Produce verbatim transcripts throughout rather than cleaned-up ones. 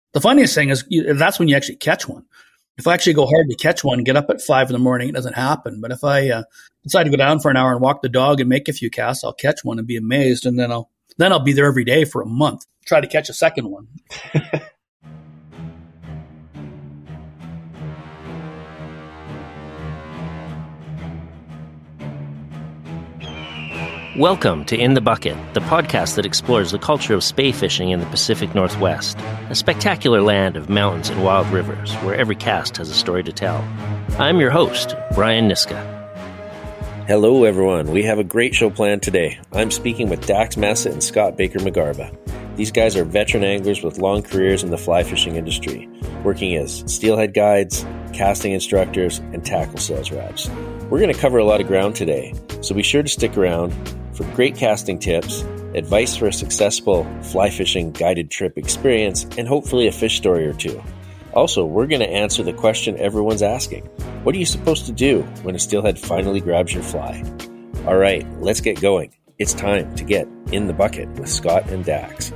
The funniest thing is you, that's when you actually catch one. If I actually go hard to catch one, get up at five in the morning, it doesn't happen. But if I uh, decide to go down for an hour and walk the dog and make a few casts, I'll catch one and be amazed. And then I'll then I'll be there every day for a month, try to catch a second one. Welcome to In the Bucket, the podcast that explores the culture of spay fishing in the Pacific Northwest, a spectacular land of mountains and wild rivers where every cast has a story to tell. I'm your host, Brian Niska. Hello, everyone. We have a great show planned today. I'm speaking with Dax Messett and Scott Baker-McGarva. These guys are veteran anglers with long careers in the fly fishing industry, working as steelhead guides, casting instructors, and tackle sales reps. We're going to cover a lot of ground today, so be sure to stick around for great casting tips, advice for a successful fly fishing guided trip experience, and hopefully a fish story or two. Also, we're going to answer the question everyone's asking. What are you supposed to do when a steelhead finally grabs your fly? All right, let's get going. It's time to get in the bucket with Scott and Dax.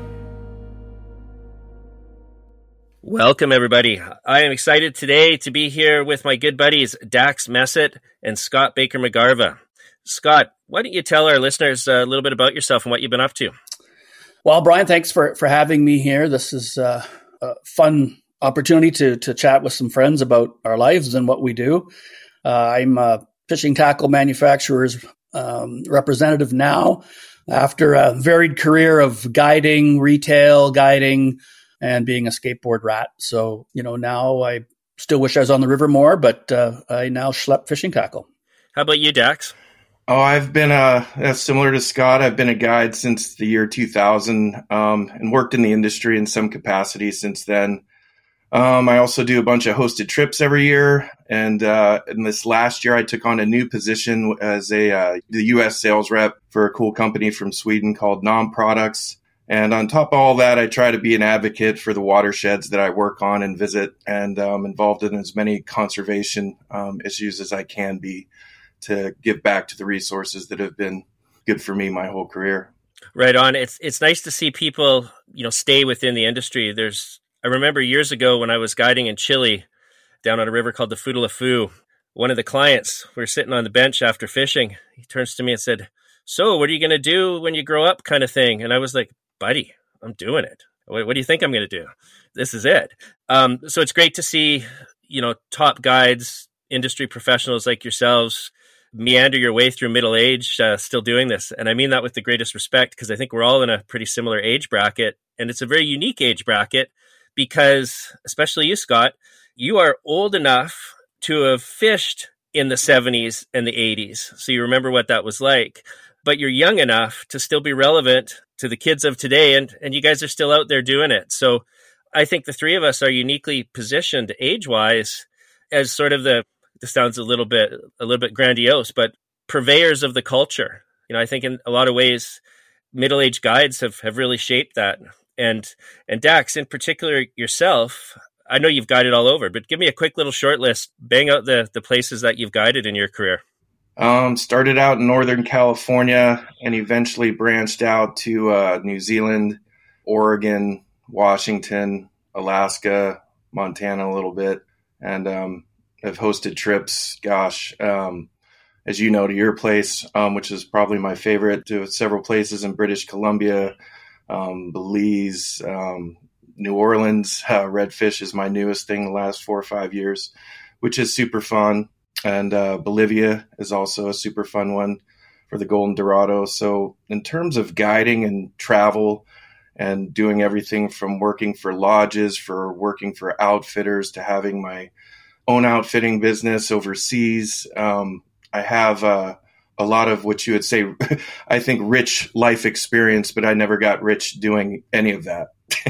Welcome, everybody. I am excited today to be here with my good buddies, Dax Messett and Scott Baker-McGarva. Scott, why don't you tell our listeners a little bit about yourself and what you've been up to? Well, Brian, thanks for, for having me here. This is uh, a fun opportunity to to chat with some friends about our lives and what we do. Uh, I'm a fishing tackle manufacturer's um, representative now after a varied career of guiding, retail, guiding, and being a skateboard rat. So, you know, now I still wish I was on the river more, but uh, I now schlep fishing tackle. How about you, Dax? Oh, I've been uh, similar to Scott. I've been a guide since the year two thousand um, and worked in the industry in some capacity since then. Um, I also do a bunch of hosted trips every year. And uh, in this last year, I took on a new position as a uh, the U S sales rep for a cool company from Sweden called Nom Products. And on top of all that, I try to be an advocate for the watersheds that I work on and visit, and um, involved in as many conservation um, issues as I can be, to give back to the resources that have been good for me my whole career. Right on. It's it's nice to see people, you know, stay within the industry. There's, I remember years ago when I was guiding in Chile down on a river called the Futaleufú, one of the clients, we were sitting on the bench after fishing. He turns to me and said, "So what are you going to do when you grow up?" kind of thing. And I was like, "Buddy, I'm doing it. What, what do you think I'm going to do? This is it." Um, so it's great to see, you know, top guides, industry professionals like yourselves meander your way through middle age, uh, still doing this. And I mean that with the greatest respect, because I think we're all in a pretty similar age bracket. And it's a very unique age bracket because, especially you, Scott, you are old enough to have fished in the seventies and the eighties. So you remember what that was like. But you're young enough to still be relevant to the kids of today. And, and you guys are still out there doing it. So I think the three of us are uniquely positioned age-wise as sort of the, this sounds a little bit a little bit grandiose, but purveyors of the culture. You know, I think in a lot of ways, middle-aged guides have, have really shaped that. And and Dax, in particular, yourself, I know you've guided all over, but give me a quick little short list. Bang out the, the places that you've guided in your career. Um, started out in Northern California and eventually branched out to uh, New Zealand, Oregon, Washington, Alaska, Montana a little bit, and um I've hosted trips, gosh, um, as you know, to your place, um, which is probably my favorite, to several places in British Columbia, um, Belize, um, New Orleans. Uh, Redfish is my newest thing the last four or five years, which is super fun. And uh, Bolivia is also a super fun one for the Golden Dorado. So in terms of guiding and travel and doing everything from working for lodges, for working for outfitters, to having my own outfitting business overseas. Um, I have uh, a lot of what you would say, I think, rich life experience, but I never got rich doing any of that,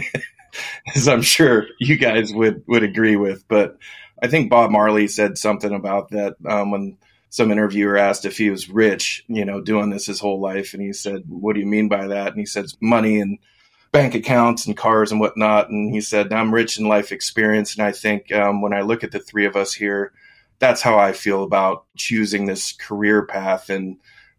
as I'm sure you guys would, would agree with. But I think Bob Marley said something about that um, when some interviewer asked if he was rich, you know, doing this his whole life. And he said, "What do you mean by that?" And he said, "Money and bank accounts and cars and whatnot." And he said, "I'm rich in life experience." And I think um, when I look at the three of us here, that's how I feel about choosing this career path and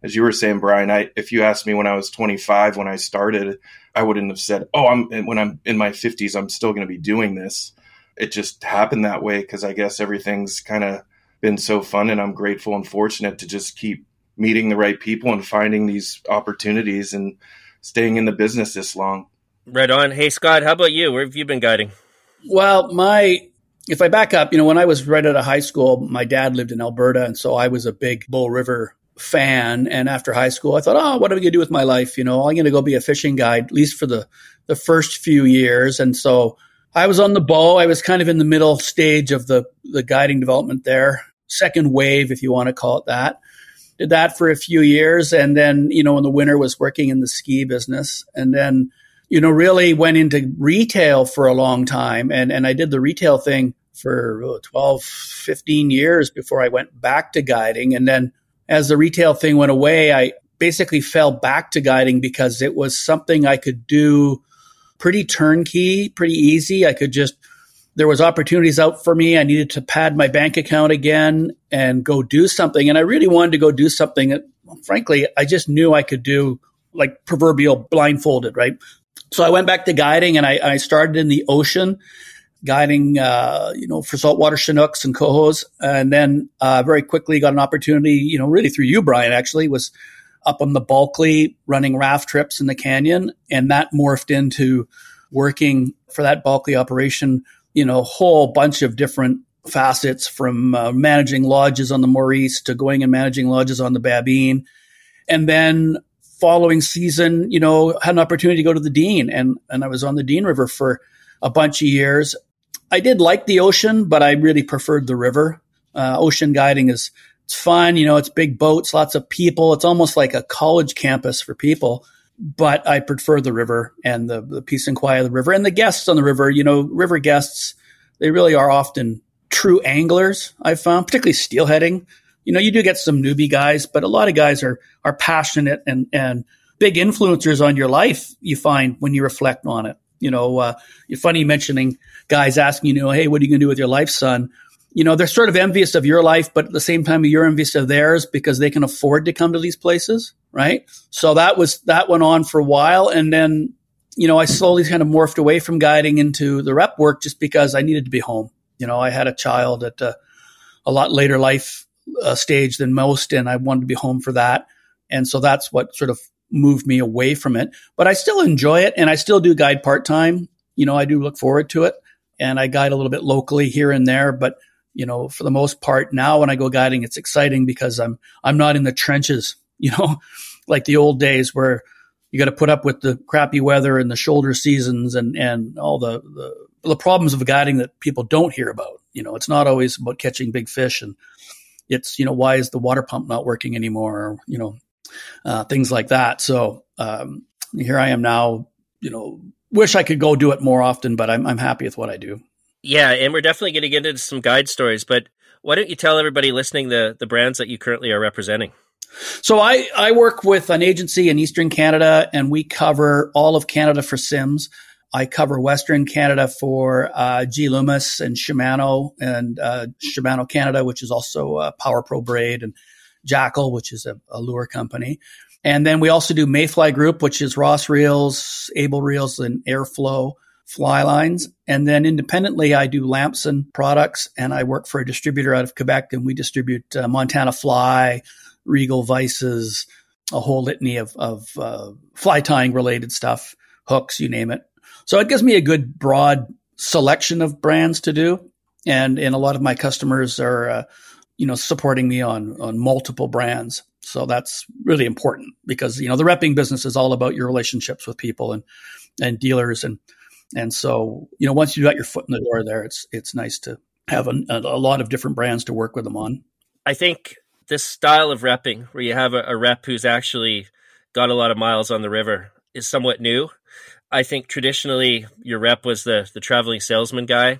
as you were saying, Brian, I, if you asked me when I was twenty-five, when I started, I wouldn't have said, oh, I'm when I'm in my fifties, I'm still going to be doing this. It just happened that way because I guess everything's kind of been so fun, and I'm grateful and fortunate to just keep meeting the right people and finding these opportunities and staying in the business this long. Right on. Hey, Scott, how about you? Where have you been guiding? Well, my if I back up, you know, when I was right out of high school, my dad lived in Alberta, and so I was a big Bull River fan. And after high school, I thought, oh, what am I going to do with my life? You know, I'm going to go be a fishing guide, at least for the, the first few years. And so I was on the bow. I was kind of in the middle stage of the, the guiding development there, second wave, if you want to call it that. Did that for a few years. And then, you know, in the winter was working in the ski business. And then, you know, really went into retail for a long time. And, and I did the retail thing for oh, twelve, fifteen years before I went back to guiding. And then as the retail thing went away, I basically fell back to guiding because it was something I could do pretty turnkey, pretty easy. I could just, there was opportunities out for me. I needed to pad my bank account again and go do something. And I really wanted to go do something that, frankly, I just knew I could do, like proverbial blindfolded, right? So I went back to guiding, and I, I started in the ocean, guiding, uh, you know, for saltwater Chinooks and cohos. And then uh, very quickly got an opportunity, you know, really through you, Brian, actually, was up on the Bulkley running raft trips in the canyon. And that morphed into working for that Bulkley operation, you know, a whole bunch of different facets, from uh, managing lodges on the Maurice to going and managing lodges on the Babine. And then following season, you know, had an opportunity to go to the Dean, and, and I was on the Dean River for a bunch of years. I did like the ocean, but I really preferred the river. Uh, ocean guiding is, it's fun. You know, it's big boats, lots of people. It's almost like a college campus for people, but I prefer the river and the, the peace and quiet of the river and the guests on the river. You know, river guests, they really are often true anglers, I've found, particularly steelheading. You know, you do get some newbie guys, but a lot of guys are, are passionate and, and big influencers on your life, you find, when you reflect on it. You know, uh, you're funny mentioning guys asking, you know, hey, what are you going to do with your life, son? You know, they're sort of envious of your life, but at the same time, you're envious of theirs because they can afford to come to these places, right? So that was, that went on for a while. And then, you know, I slowly kind of morphed away from guiding into the rep work just because I needed to be home. You know, I had a child at a, a lot later life uh, stage than most, and I wanted to be home for that. And so that's what sort of moved me away from it, but I still enjoy it. And I still do guide part-time. You know, I do look forward to it, and I guide a little bit locally here and there, but you know, for the most part now when I go guiding, it's exciting because I'm, I'm not in the trenches, you know, like the old days where you got to put up with the crappy weather and the shoulder seasons and, and all the, the, the problems of guiding that people don't hear about. You know, it's not always about catching big fish, and it's, you know, why is the water pump not working anymore? Or, you know, uh, things like that. So, um, here I am now, you know, wish I could go do it more often, but I'm, I'm happy with what I do. Yeah, and we're definitely going to get into some guide stories, but why don't you tell everybody listening the, the brands that you currently are representing? So I, I work with an agency in Eastern Canada, and we cover all of Canada for Sims. I cover Western Canada for uh, G. Loomis and Shimano, and uh, Shimano Canada, which is also uh, Power Pro Braid, and Jackal, which is a, a lure company. And then we also do Mayfly Group, which is Ross Reels, Able Reels, and Airflow fly lines. And then independently, I do Lamson products, and I work for a distributor out of Quebec, and we distribute uh, Montana Fly, Regal Vices, a whole litany of, of uh, fly tying related stuff, hooks, you name it. So it gives me a good broad selection of brands to do. And, and a lot of my customers are, uh, you know, supporting me on, on multiple brands. So that's really important because, you know, the repping business is all about your relationships with people and, and dealers. And, and so, you know, once you got your foot in the door there, it's, it's nice to have a, a lot of different brands to work with them on. I think this style of repping, where you have a, a rep who's actually got a lot of miles on the river, is somewhat new. I think traditionally your rep was the the traveling salesman guy,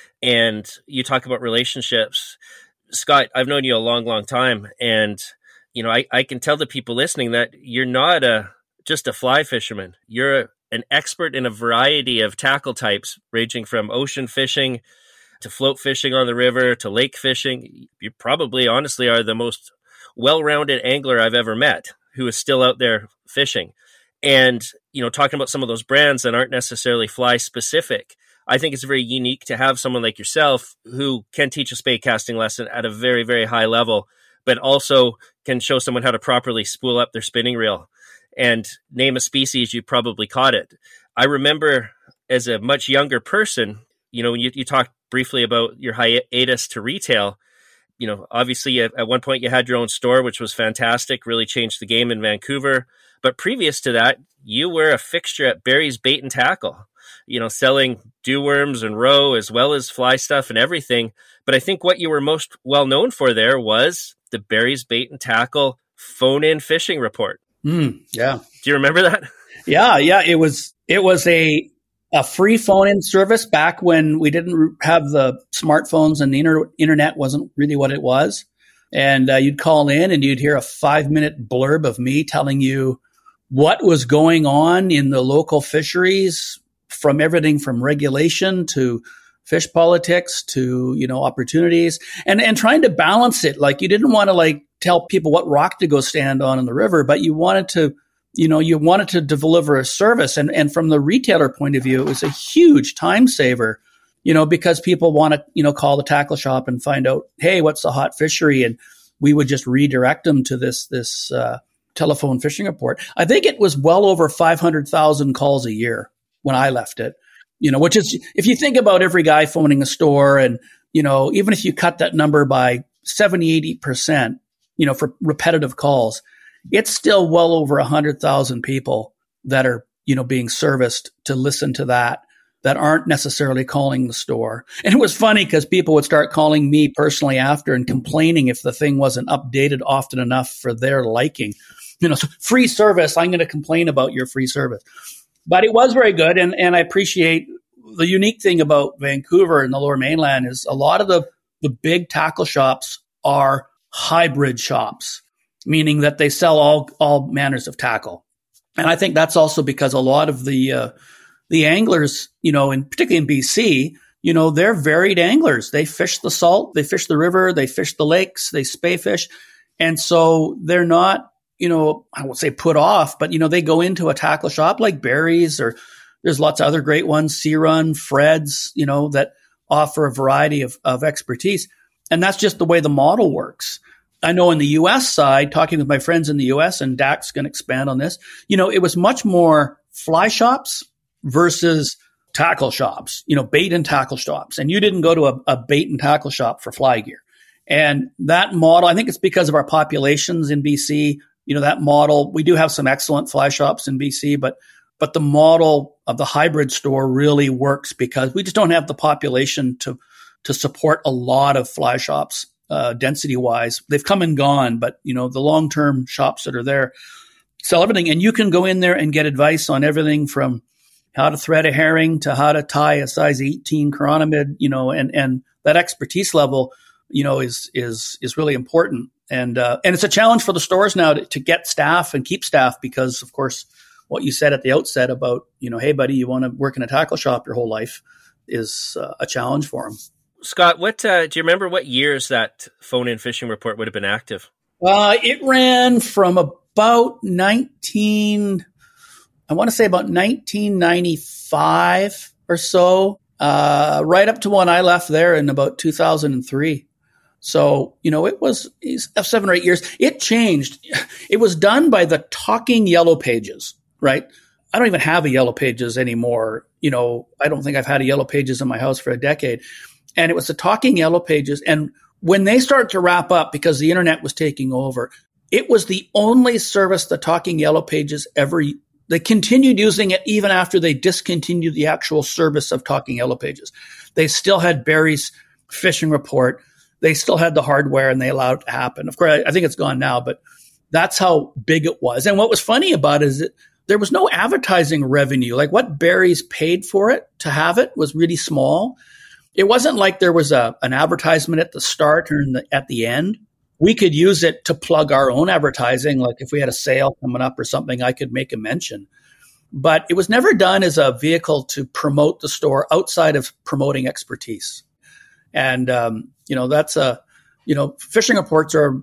and you talk about relationships. Scott, I've known you a long, long time, and you know I, I can tell the people listening that you're not a just a fly fisherman. You're a, an expert in a variety of tackle types, ranging from ocean fishing to float fishing on the river to lake fishing. You probably, honestly, are the most well-rounded angler I've ever met who is still out there fishing. And, you know, talking about some of those brands that aren't necessarily fly specific, I think it's very unique to have someone like yourself who can teach a spey casting lesson at a very, very high level, but also can show someone how to properly spool up their spinning reel. And name a species, you probably caught it. I remember as a much younger person, you know, when you, you talked briefly about your hiatus to retail, you know, obviously at, at one point you had your own store, which was fantastic, really changed the game in Vancouver. But previous to that, you were a fixture at Barry's Bait and Tackle, you know, selling dew worms and roe as well as fly stuff and everything. But I think what you were most well known for there was the Barry's Bait and Tackle phone-in fishing report. Mm, yeah. Do you remember that? Yeah, yeah. It was it was a a free phone-in service back when we didn't have the smartphones and the inter- internet wasn't really what it was. And uh, you'd call in and you'd hear a five-minute blurb of me telling you what was going on in the local fisheries, from everything from regulation to fish politics to, you know, opportunities, and and trying to balance it. Like, you didn't want to like tell people what rock to go stand on in the river, but you wanted to, you know, you wanted to deliver a service. And, and from the retailer point of view, it was a huge time saver, you know, because people want to, you know, call the tackle shop and find out, hey, what's the hot fishery? And we would just redirect them to this, this, uh, telephone fishing report. I think it was well over five hundred thousand calls a year when I left it, you know, which is, if you think about every guy phoning a store and, you know, even if you cut that number by seventy, eighty percent, you know, for repetitive calls, it's still well over one hundred thousand people that are, you know, being serviced to listen to that, that aren't necessarily calling the store. And it was funny because people would start calling me personally after and complaining if the thing wasn't updated often enough for their liking. You know, so free service, I'm going to complain about your free service. But it was very good. And, and I appreciate the unique thing about Vancouver and the Lower Mainland is a lot of the, the big tackle shops are hybrid shops, meaning that they sell all, all manners of tackle. And I think that's also because a lot of the, uh, the anglers, you know, and particularly in B C, you know, they're varied anglers. They fish the salt, they fish the river, they fish the lakes, they spey fish. And so they're not, you know, I won't say put off, but, you know, they go into a tackle shop like Barry's, or there's lots of other great ones, Sea Run, Fred's, you know, that offer a variety of, of expertise. And that's just the way the model works. I know in the U S side, talking with my friends in the U S, and Dax can expand on this, you know, it was much more fly shops versus tackle shops, you know, bait and tackle shops. And you didn't go to a, a bait and tackle shop for fly gear. And that model, I think it's because of our populations in B C, you know, that model, we do have some excellent fly shops in B C, but but the model of the hybrid store really works because we just don't have the population to to support a lot of fly shops uh, density wise. They've come and gone, but, you know, the long term shops that are there sell everything. And you can go in there and get advice on everything from how to thread a herring to how to tie a size eighteen chironomid, you know, and and that expertise level, you know, is is is really important. And uh, and it's a challenge for the stores now to, to get staff and keep staff because, of course, what you said at the outset about, you know, hey, buddy, you want to work in a tackle shop your whole life is uh, a challenge for them. Scott, what uh, do you remember what years that phone-in fishing report would have been active? Uh, it ran from about nineteen, I want to say about nineteen ninety-five or so, uh, right up to when I left there in about two thousand three. So, you know, it was seven or eight years. It changed. It was done by the Talking Yellow Pages, right? I don't even have a Yellow Pages anymore. You know, I don't think I've had a Yellow Pages in my house for a decade. And it was the Talking Yellow Pages. And when they started to wrap up, because the internet was taking over, it was the only service the Talking Yellow Pages ever, they continued using it even after they discontinued the actual service of Talking Yellow Pages. They still had Barry's fishing report. They still had the hardware and they allowed it to happen. Of course, I think it's gone now, but that's how big it was. And what was funny about it is that there was no advertising revenue. Like what Barry's paid for it to have it was really small. It wasn't like there was a an advertisement at the start or in the, at the end. We could use it to plug our own advertising. Like if we had a sale coming up or something, I could make a mention. But it was never done as a vehicle to promote the store outside of promoting expertise. And, um, you know, that's a, you know, fishing reports are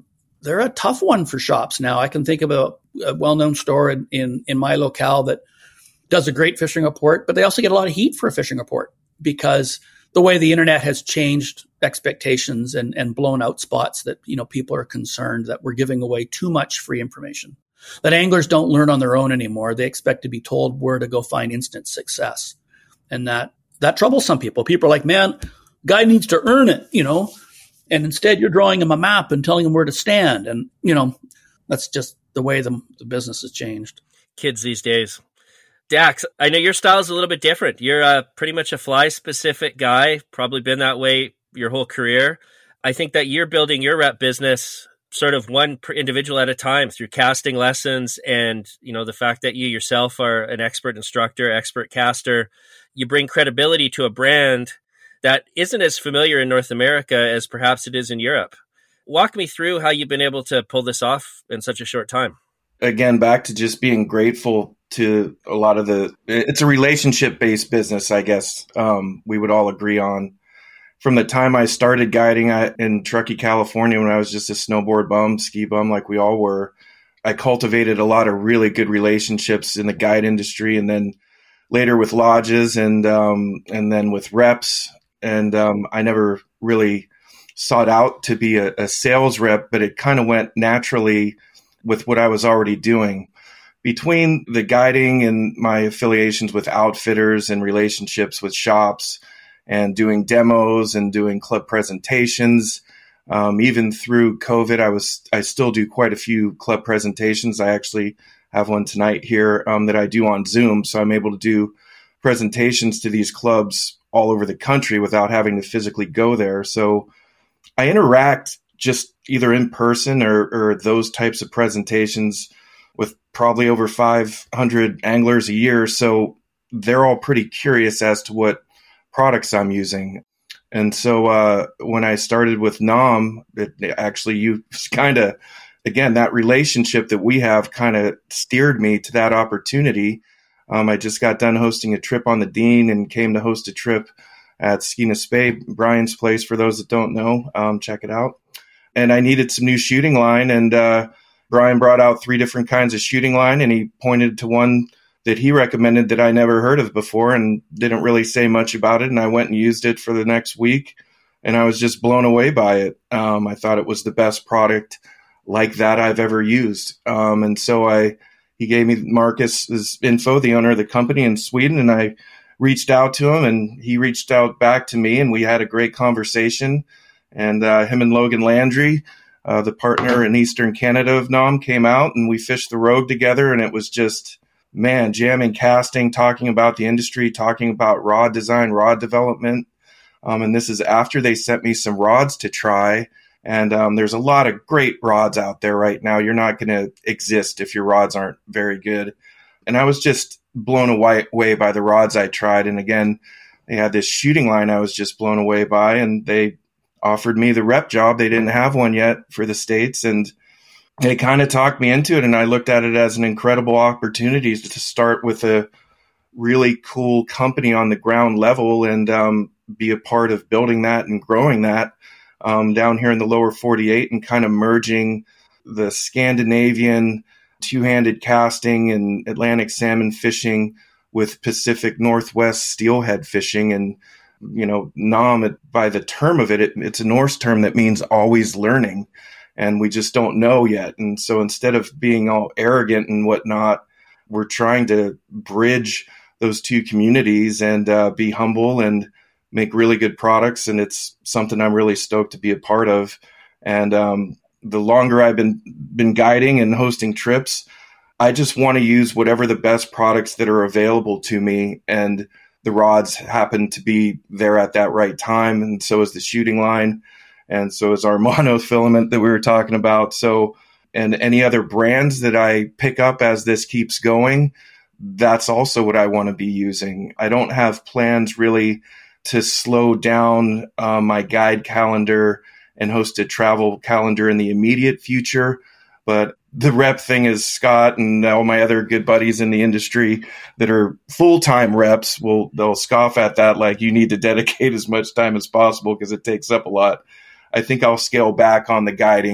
they're a tough one for shops now. I can think of a, a well-known store in, in, in my locale that does a great fishing report, but they also get a lot of heat for a fishing report because the way the internet has changed expectations and, and blown out spots that, you know, people are concerned that we're giving away too much free information, that anglers don't learn on their own anymore. They expect to be told where to go find instant success. And that, that troubles some people. People are like, man, guy needs to earn it, you know, and instead you're drawing him a map and telling him where to stand. And, you know, that's just the way the, the business has changed. Kids these days. Dax, I know your style is a little bit different. You're uh, pretty much a fly-specific guy, probably been that way your whole career. I think that you're building your rep business sort of one individual at a time through casting lessons and, you know, the fact that you yourself are an expert instructor, expert caster. You bring credibility to a brand that isn't as familiar in North America as perhaps it is in Europe. Walk me through how you've been able to pull this off in such a short time. Again, back to just being grateful to a lot of the, it's a relationship-based business, I guess um, we would all agree on. From the time I started guiding in Truckee, California, when I was just a snowboard bum, ski bum, like we all were, I cultivated a lot of really good relationships in the guide industry, and then later with lodges, and um, and then with reps. And um, I never really sought out to be a, a sales rep, but it kind of went naturally with what I was already doing. Between the guiding and my affiliations with outfitters and relationships with shops and doing demos and doing club presentations, um, even through COVID, I was I still do quite a few club presentations. I actually have one tonight here um, that I do on Zoom, so I'm able to do presentations to these clubs all over the country without having to physically go there. So I interact just either in person or, or those types of presentations with probably over five hundred anglers a year. So they're all pretty curious as to what products I'm using. And so uh, when I started with N O M, it, actually you kind of, again, that relationship that we have kind of steered me to that opportunity. Um, I just got done hosting a trip on the Dean and came to host a trip at Skeena Spey, Brian's place. For those that don't know, um, check it out. And I needed some new shooting line, and uh, Brian brought out three different kinds of shooting line, and he pointed to one that he recommended that I never heard of before and didn't really say much about it. And I went and used it for the next week, and I was just blown away by it. Um, I thought it was the best product like that I've ever used. Um, and so I, he gave me Marcus's info, the owner of the company in Sweden, and I reached out to him, and he reached out back to me, and we had a great conversation. And uh, him and Logan Landry, uh, the partner in Eastern Canada of N O M, came out, and we fished the Rogue together, and it was just, man, jamming, casting, talking about the industry, talking about rod design, rod development. Um, and this is after they sent me some rods to try. And um, there's a lot of great rods out there right now. You're not going to exist if your rods aren't very good. And I was just blown away, away by the rods I tried. And again, they had this shooting line I was just blown away by, and they offered me the rep job. They didn't have one yet for the States, and they kind of talked me into it. And I looked at it as an incredible opportunity to start with a really cool company on the ground level and um, be a part of building that and growing that um, down here in the lower forty-eight, and kind of merging the Scandinavian two-handed casting and Atlantic salmon fishing with Pacific Northwest steelhead fishing. And, you know, N O M, by the term of it, it, it's a Norse term that means always learning. And we just don't know yet. And so instead of being all arrogant and whatnot, we're trying to bridge those two communities and uh, be humble and make really good products. And it's something I'm really stoked to be a part of. And um, the longer I've been been guiding and hosting trips, I just want to use whatever the best products that are available to me. And the rods happen to be there at that right time. And so is the shooting line. And so is our monofilament that we were talking about. So, and any other brands that I pick up as this keeps going, that's also what I want to be using. I don't have plans really to slow down uh, my guide calendar and host a travel calendar in the immediate future. But the rep thing is Scott and all my other good buddies in the industry that are full-time reps will, they'll scoff at that. Like, you need to dedicate as much time as possible because it takes up a lot. I think I'll scale back on the guiding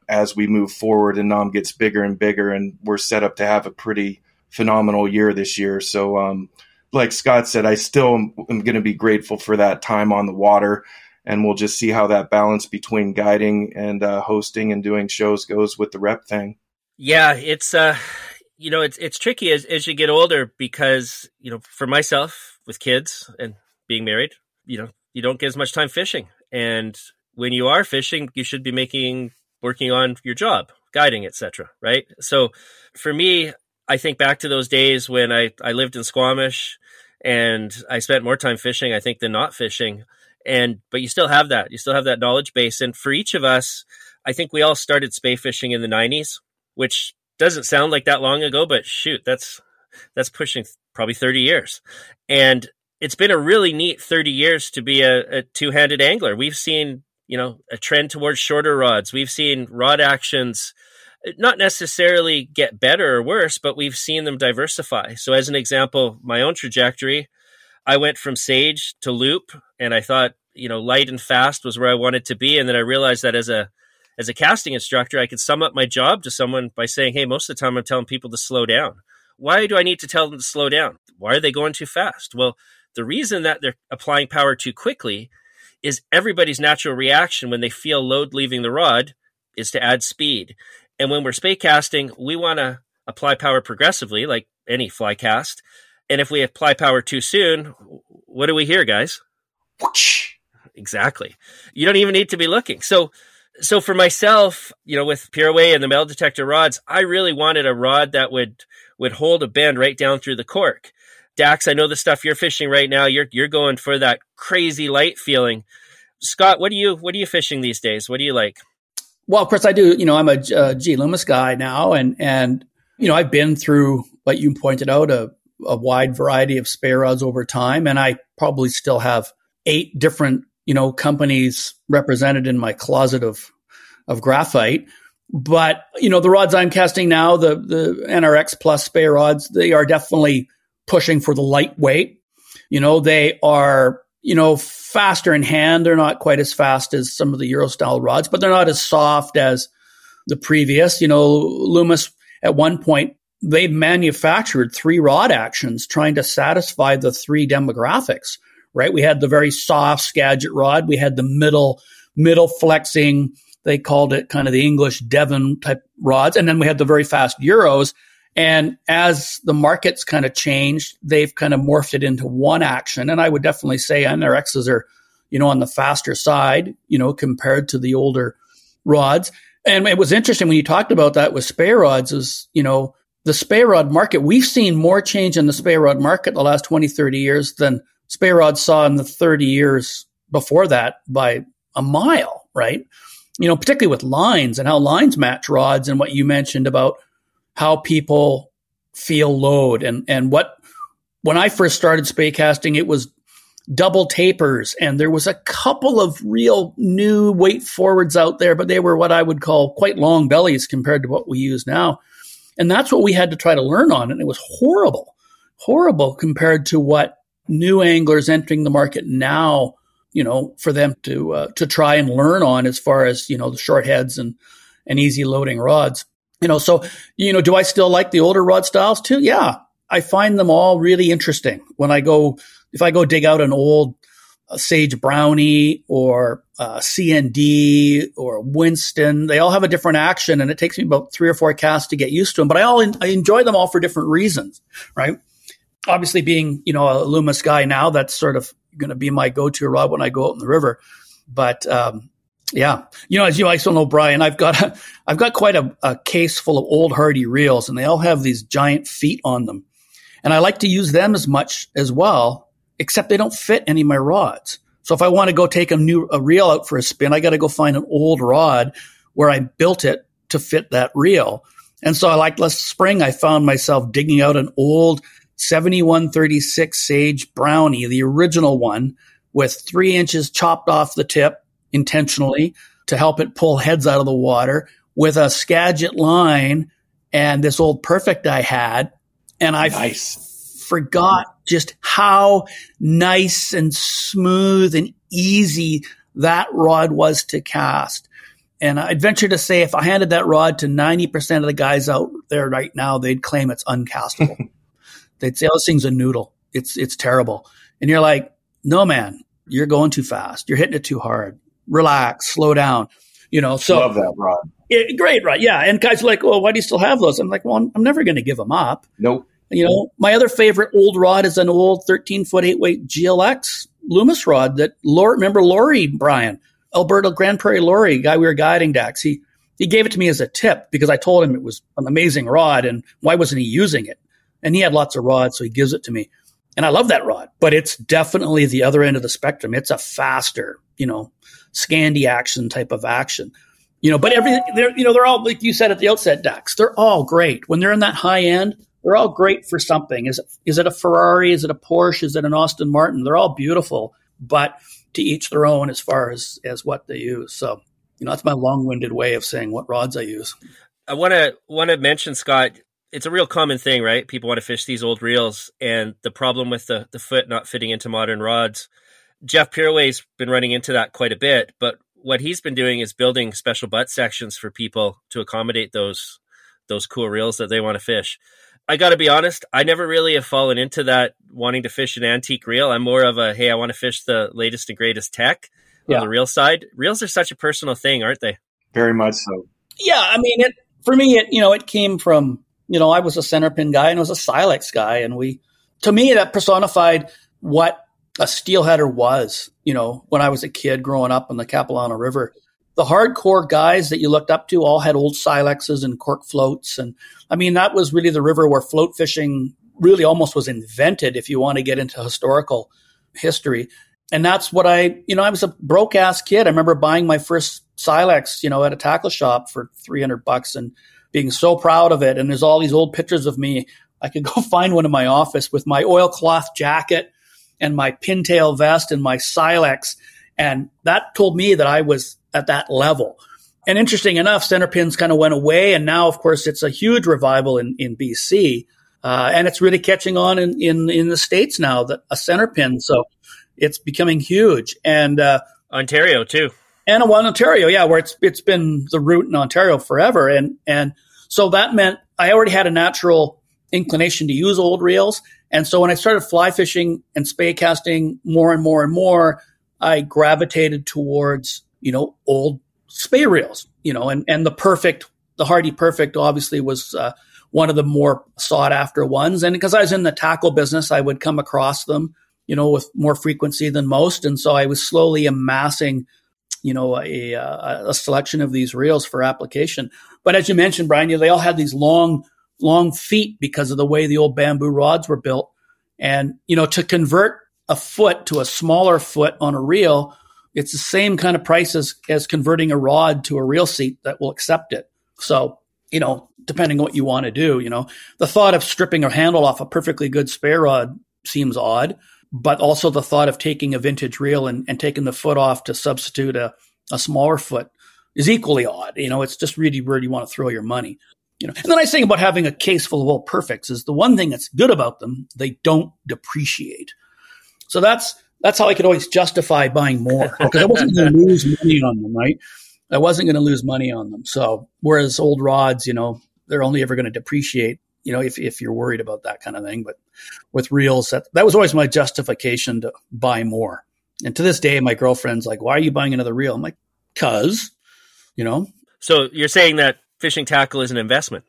as we move forward and Nam gets bigger and bigger, and we're set up to have a pretty phenomenal year this year. So, um, like Scott said, I still am, am going to be grateful for that time on the water, and we'll just see how that balance between guiding and uh, hosting and doing shows goes with the rep thing. Yeah, it's, uh, you know, it's, it's tricky as, as you get older because, you know, for myself with kids and being married, you know, you don't get as much time fishing. And when you are fishing, you should be making, working on your job, guiding, et cetera. Right. So for me, I think back to those days when I, I lived in Squamish and I spent more time fishing, I think, than not fishing. And, but you still have that, you still have that knowledge base. And for each of us, I think we all started spay fishing in the nineties, which doesn't sound like that long ago, but shoot, that's, that's pushing probably thirty years. And it's been a really neat thirty years to be a, a two-handed angler. We've seen, you know, a trend towards shorter rods. We've seen rod actions not necessarily get better or worse, but we've seen them diversify. So as an example, my own trajectory, I went from Sage to Loop, and I thought, you know, light and fast was where I wanted to be. And then I realized that as a as a casting instructor, I could sum up my job to someone by saying, hey, most of the time I'm telling people to slow down. Why do I need to tell them to slow down? Why are they going too fast? Well, the reason that they're applying power too quickly is everybody's natural reaction when they feel load leaving the rod is to add speed. And when we're spay casting, we want to apply power progressively, like any fly cast. And if we apply power too soon, what do we hear, guys? Whoosh. Exactly. You don't even need to be looking. So, so for myself, you know, with Pirouet and the metal detector rods, I really wanted a rod that would, would hold a bend right down through the cork. Dax, I know the stuff you're fishing right now, you're, you're going for that crazy light feeling. Scott, what do you, what are you fishing these days? What do you like? Well, of course I do. You know, I'm a uh, G Loomis guy now, and, and, you know, I've been through what you pointed out, a, a wide variety of spay rods over time. And I probably still have eight different, you know, companies represented in my closet of, of graphite. But, you know, the rods I'm casting now, the, the N R X Plus spay rods, they are definitely pushing for the lightweight. You know, they are, you know, faster in hand. They're not quite as fast as some of the Euro style rods, but they're not as soft as the previous. You know, Loomis at one point, they manufactured three rod actions trying to satisfy the three demographics, right? We had the very soft Skagit rod. We had the middle, middle flexing. They called it kind of the English Devon type rods. And then we had the very fast Euros. And as the markets kind of changed, they've kind of morphed it into one action. And I would definitely say N R Xs are, you know, on the faster side, you know, compared to the older rods. And it was interesting when you talked about that with spay rods is, you know, the spay rod market, we've seen more change in the spay rod market the last twenty, thirty years than spay rods saw in the thirty years before that by a mile, right? You know, particularly with lines and how lines match rods and what you mentioned about how people feel load. And, and what, when I first started spay casting, it was double tapers, and there was a couple of real new weight forwards out there, but they were what I would call quite long bellies compared to what we use now. And that's what we had to try to learn on. And it was horrible, horrible compared to what new anglers entering the market now, you know, for them to, uh, to try and learn on as far as, you know, the short heads and, and easy loading rods. You know, so, you know, do I still like the older rod styles too? Yeah. I find them all really interesting. When I go, if I go dig out an old uh, Sage Brownie or uh, C N D or Winston, they all have a different action, and it takes me about three or four casts to get used to them. But I all in, I enjoy them all for different reasons, right? Obviously, being, you know, a Loomis guy now, that's sort of going to be my go-to rod when I go out in the river. But um, yeah, you know, as you also know, Brian, I've got a, I've got quite a, a case full of old Hardy reels, and they all have these giant feet on them. And I like to use them as much as well, except they don't fit any of my rods. So if I want to go take a new a reel out for a spin, I got to go find an old rod where I built it to fit that reel. And so I like last spring, I found myself digging out an old seventy-one thirty-six Sage Brownie, the original one, with three inches chopped off the tip intentionally to help it pull heads out of the water, with a Skagit line and this old Perfect I had. And I nice. f- forgot just how nice and smooth and easy that rod was to cast. And I'd venture to say if I handed that rod to ninety percent of the guys out there right now, they'd claim it's uncastable. They'd say, oh, this thing's a noodle. It's it's terrible. And you're like, no, man, you're going too fast. You're hitting it too hard. Relax, slow down. You know, so love that rod. It, great rod, yeah. And guys are like, well, why do you still have those? I'm like, well, I'm, I'm never going to give them up. Nope. You know, my other favorite old rod is an old thirteen foot eight weight G L X Loomis rod that Lori, remember Laurie, Brian, Alberta Grand Prairie Laurie, guy we were guiding, Dax. He he gave it to me as a tip because I told him it was an amazing rod and why wasn't he using it? And he had lots of rods, so he gives it to me. And I love that rod, but it's definitely the other end of the spectrum. It's a faster, you know, Scandi action type of action. You know, but everything, they're, you know, they're all, like you said at the outset, Dax, they're all great. When they're in that high end, they're all great for something. Is it, is it a Ferrari? Is it a Porsche? Is it an Aston Martin? They're all beautiful, but to each their own as far as, as what they use. So, you know, that's my long-winded way of saying what rods I use. I want to want to mention, Scott, it's a real common thing, right? People want to fish these old reels, and the problem with the, the foot not fitting into modern rods. Jeff Peerway's been running into that quite a bit, but what he's been doing is building special butt sections for people to accommodate those those cool reels that they want to fish. I got to be honest, I never really have fallen into that wanting to fish an antique reel. I'm more of a, hey, I want to fish the latest and greatest tech yeah. on the reel side. Reels are such a personal thing, aren't they? Very much so. Yeah, I mean, it for me, it you know, it came from, you know, I was a center pin guy and I was a Silex guy, and we, to me, that personified what a steelheader was, you know, when I was a kid growing up on the Capilano River. The hardcore guys that you looked up to all had old Silexes and cork floats. And I mean, that was really the river where float fishing really almost was invented, if you want to get into historical history. And that's what I, you know, I was a broke ass kid. I remember buying my first Silex, you know, at a tackle shop for three hundred bucks and being so proud of it. And there's all these old pictures of me. I could go find one in my office with my oilcloth jacket and my pintail vest and my Silex. And that told me that I was at that level. And interesting enough, center pins kind of went away. And now, of course, it's a huge revival in, in B C. Uh, and it's really catching on in, in, in the States now, that a center pin. So it's becoming huge. And uh, Ontario, too. And one Ontario, yeah, where it's it's been the route in Ontario forever. And and so that meant I already had a natural inclination to use old reels. And so when I started fly fishing and spay casting more and more and more, I gravitated towards, you know, old spay reels, you know, and, and the perfect, the Hardy Perfect obviously was uh, one of the more sought after ones. And because I was in the tackle business, I would come across them, you know, with more frequency than most. And so I was slowly amassing, you know, a, a, a selection of these reels for application. But as you mentioned, Brian, you know, they all had these long, long feet because of the way the old bamboo rods were built. And, you know, to convert a foot to a smaller foot on a reel, it's the same kind of price as, as converting a rod to a reel seat that will accept it. So, you know, depending on what you want to do, you know, the thought of stripping a handle off a perfectly good spare rod seems odd, but also the thought of taking a vintage reel and, and taking the foot off to substitute a, a smaller foot is equally odd. You know, it's just really where you want to throw your money. You know, and the nice thing about having a case full of old perfects is the one thing that's good about them, they don't depreciate. So that's that's how I could always justify buying more, because I wasn't going to lose money on them, right? I wasn't going to lose money on them. So whereas old rods, you know, they're only ever going to depreciate, you know, if if you're worried about that kind of thing. But with reels, that that was always my justification to buy more. And to this day, my girlfriend's like, "Why are you buying another reel?" I'm like, "Cause, you know." So you're saying that fishing tackle is an investment?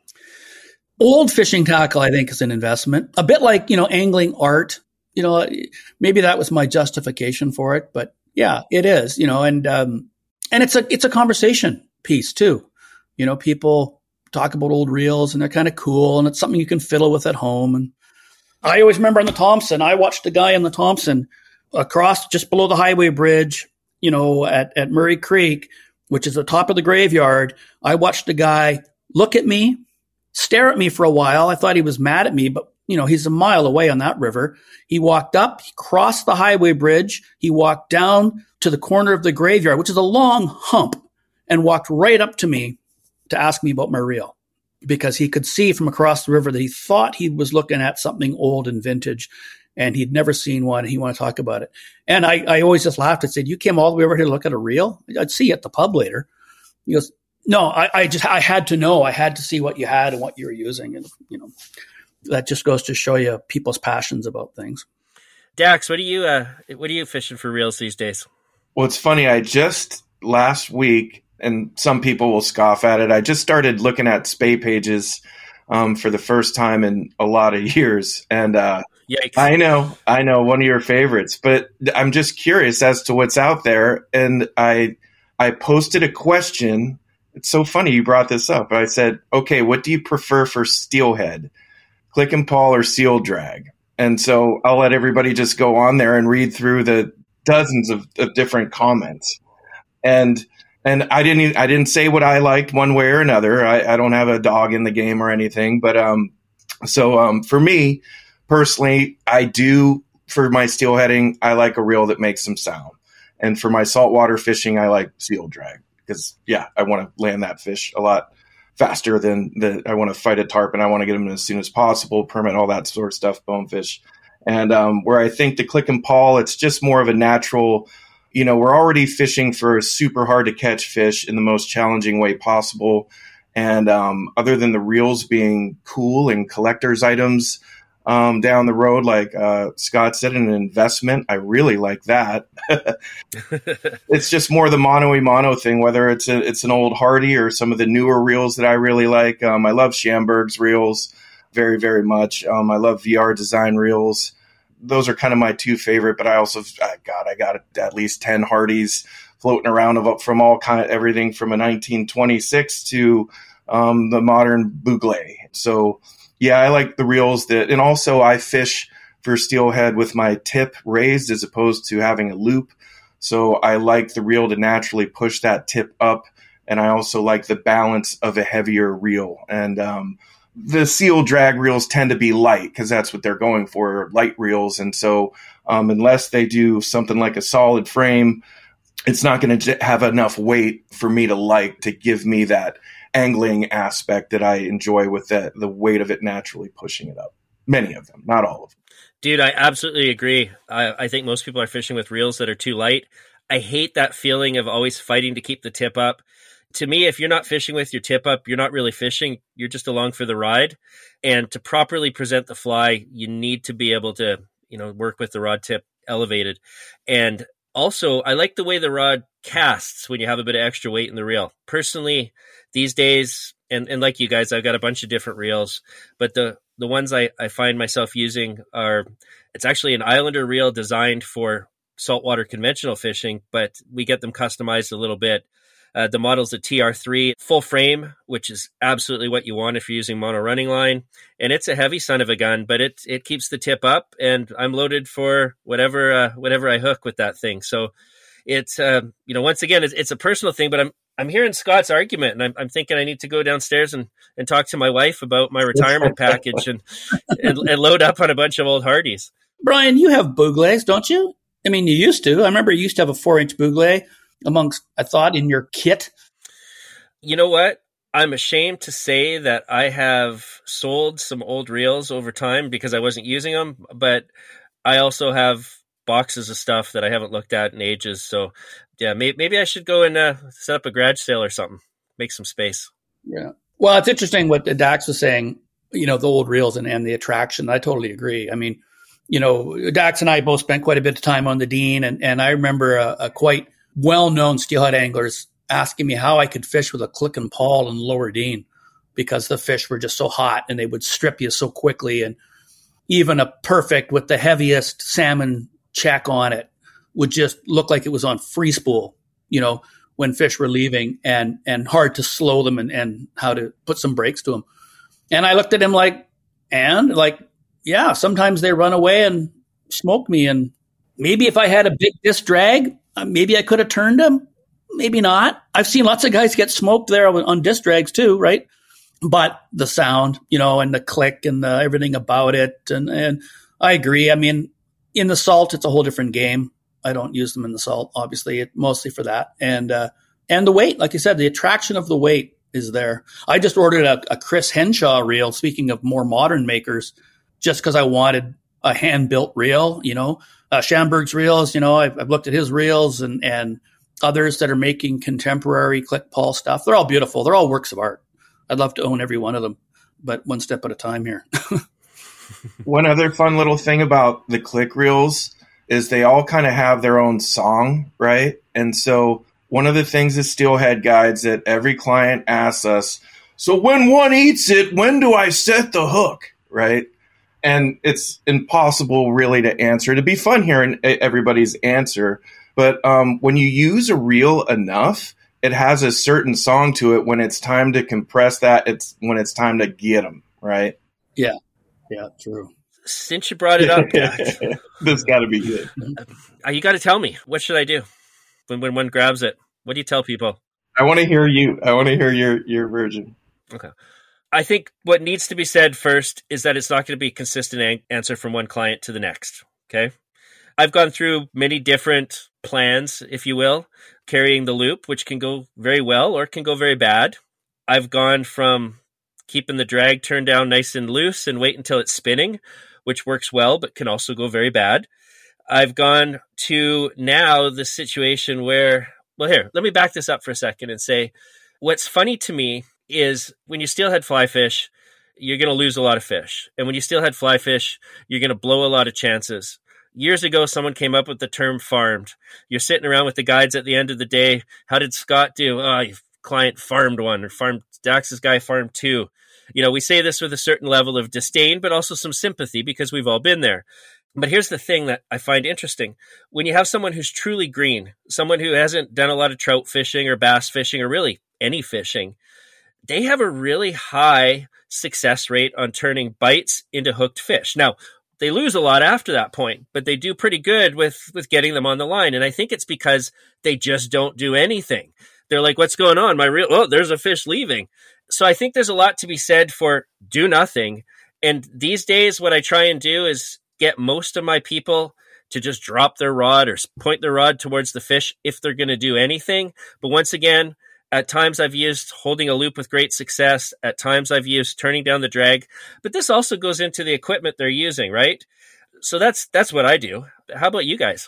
Old fishing tackle, I think, is an investment. A bit like, you know, angling art. You know, maybe that was my justification for it, but yeah, it is, you know, and, um, and it's a, it's a conversation piece too. You know, people talk about old reels and they're kind of cool and it's something you can fiddle with at home. And I always remember on the Thompson, I watched a guy on the Thompson across just below the highway bridge, you know, at, at Murray Creek, which is the top of the graveyard. I watched a guy look at me, stare at me for a while. I thought he was mad at me, but you know, he's a mile away on that river. He walked up, he crossed the highway bridge. He walked down to the corner of the graveyard, which is a long hump, and walked right up to me to ask me about my reel, because he could see from across the river that he thought he was looking at something old and vintage, and he'd never seen one. And he wanted to talk about it. And I, I always just laughed and said, "You came all the way over here to look at a reel? I'd see you at the pub later." He goes, no, I, I just, I had to know, I had to see what you had and what you were using. And, you know, that just goes to show you people's passions about things. Dax, what are you, uh, what are you fishing for reels these days? Well, it's funny. I just last week, and some people will scoff at it, I just started looking at Spey pages um, for the first time in a lot of years. And uh, Yikes. I know, I know, one of your favorites, but I'm just curious as to what's out there. And I, I posted a question. It's so funny you brought this up. I said, okay, what do you prefer for steelhead, click and pawl or seal drag? And so I'll let everybody just go on there and read through the dozens of, of different comments. And and I didn't even, I didn't say what I liked one way or another. I, I don't have a dog in the game or anything. But um, so um, for me personally, I do, for my steelheading, I like a reel that makes some sound. And for my saltwater fishing, I like seal drag because, yeah, I want to land that fish a lot faster than the, I want to fight a tarp and I want to get them as soon as possible, permit, all that sort of stuff, bonefish. And um, where I think the click and pawl, it's just more of a natural, you know, we're already fishing for a super hard to catch fish in the most challenging way possible. And um, other than the reels being cool and collector's items um, down the road, like uh, Scott said, an investment, I really like that. It's just more the mono-a-mono thing, whether it's a, it's an old Hardy or some of the newer reels that I really like. Um, I love Schamberg's reels very, very much. Um, I love V R design reels. Those are kind of my two favorite, but I also, uh, God, I got at least ten Hardys floating around of from all kind of everything from a nineteen twenty-six to um, the modern Bouglé. So yeah, I like the reels that, and also I fish for steelhead with my tip raised as opposed to having a loop. So I like the reel to naturally push that tip up. And I also like the balance of a heavier reel. And, um, the seal drag reels tend to be light because that's what they're going for, light reels. And so um, unless they do something like a solid frame, it's not going to have enough weight for me to like to give me that angling aspect that I enjoy with the, the weight of it naturally pushing it up. Many of them, not all of them. Dude, I absolutely agree. I, I think most people are fishing with reels that are too light. I hate that feeling of always fighting to keep the tip up. To me, if you're not fishing with your tip up, you're not really fishing. You're just along for the ride. And to properly present the fly, you need to be able to, you know, work with the rod tip elevated. And also, I like the way the rod casts when you have a bit of extra weight in the reel. Personally, these days, and, and like you guys, I've got a bunch of different reels, but the, the ones I, I find myself using are, it's actually an Islander reel designed for saltwater conventional fishing, but we get them customized a little bit. Uh, the model's a T R three full frame, which is absolutely what you want if you're using mono running line. And it's a heavy son of a gun, but it it keeps the tip up, and I'm loaded for whatever uh, whatever I hook with that thing. So it's uh, you know, once again, it's, it's a personal thing. But I'm I'm hearing Scott's argument, and I'm I'm thinking I need to go downstairs and, and talk to my wife about my retirement package and, and and load up on a bunch of old Hardys. Brian, you have Bouglés, don't you? I mean, you used to. I remember you used to have a four-inch Bouglé amongst, I thought, in your kit. You know what? I'm ashamed to say that I have sold some old reels over time because I wasn't using them, but I also have boxes of stuff that I haven't looked at in ages. So yeah, maybe, maybe I should go and uh, set up a garage sale or something, make some space. Yeah. Well, it's interesting what Dax was saying, you know, the old reels and, and the attraction. I totally agree. I mean, you know, Dax and I both spent quite a bit of time on the Dean, and, and I remember a, a quite well-known steelhead anglers asking me how I could fish with a click and pawl in lower Dean because the fish were just so hot and they would strip you so quickly. And even a perfect with the heaviest salmon check on it would just look like it was on free spool, you know, when fish were leaving, and, and hard to slow them and, and how to put some brakes to them. And I looked at him like, and like, yeah, sometimes they run away and smoke me. And maybe if I had a big disc drag, Uh, maybe I could have turned them. Maybe not. I've seen lots of guys get smoked there on, on disc drags too, right? But the sound, you know, and the click and the, everything about it. And, and I agree. I mean, in the salt, it's a whole different game. I don't use them in the salt, obviously, it, mostly for that. And, uh, and the weight, like you said, the attraction of the weight is there. I just ordered a, a Chris Henshaw reel, speaking of more modern makers, just because I wanted a hand-built reel, you know. Uh, Schamberg's reels, you know, I've, I've looked at his reels, and, and others that are making contemporary click Paul stuff. They're all beautiful. They're all works of art. I'd love to own every one of them, but one step at a time here. One other fun little thing about the click reels is they all kind of have their own song, right? And so one of the things is Steelhead Guides that every client asks us, so when one eats it, when do I set the hook, right? And it's impossible really to answer. It'd be fun hearing everybody's answer. But um, when you use a reel enough, it has a certain song to it. When it's time to compress that, it's when it's time to get them, right? Yeah. Yeah, true. Since you brought it up, Dax, this got to be good. Uh, you got to tell me, what should I do when, when one grabs it? What do you tell people? I want to hear you. I want to hear your, your version. Okay. I think what needs to be said first is that it's not going to be a consistent an- answer from one client to the next. Okay. I've gone through many different plans, if you will, carrying the loop, which can go very well or can go very bad. I've gone from keeping the drag turned down nice and loose and wait until it's spinning, which works well, but can also go very bad. I've gone to now the situation where, well, here, let me back this up for a second and say, what's funny to me is when you steelhead fly fish, you're going to lose a lot of fish. And when you steelhead fly fish, you're going to blow a lot of chances. Years ago, someone came up with the term farmed. You're sitting around with the guides at the end of the day. How did Scott do? Oh, your client farmed one, or farmed Dax's guy farmed two. You know, we say this with a certain level of disdain, but also some sympathy because we've all been there. But here's the thing that I find interesting. When you have someone who's truly green, someone who hasn't done a lot of trout fishing or bass fishing or really any fishing, they have a really high success rate on turning bites into hooked fish. Now, they lose a lot after that point, but they do pretty good with, with getting them on the line. And I think it's because they just don't do anything. They're like, what's going on? My reel, oh, there's a fish leaving. So I think there's a lot to be said for do nothing. And these days, what I try and do is get most of my people to just drop their rod or point their rod towards the fish if they're going to do anything. But once again, at times I've used holding a loop with great success. At times I've used turning down the drag. But this also goes into the equipment they're using, right? So that's that's what I do. How about you guys?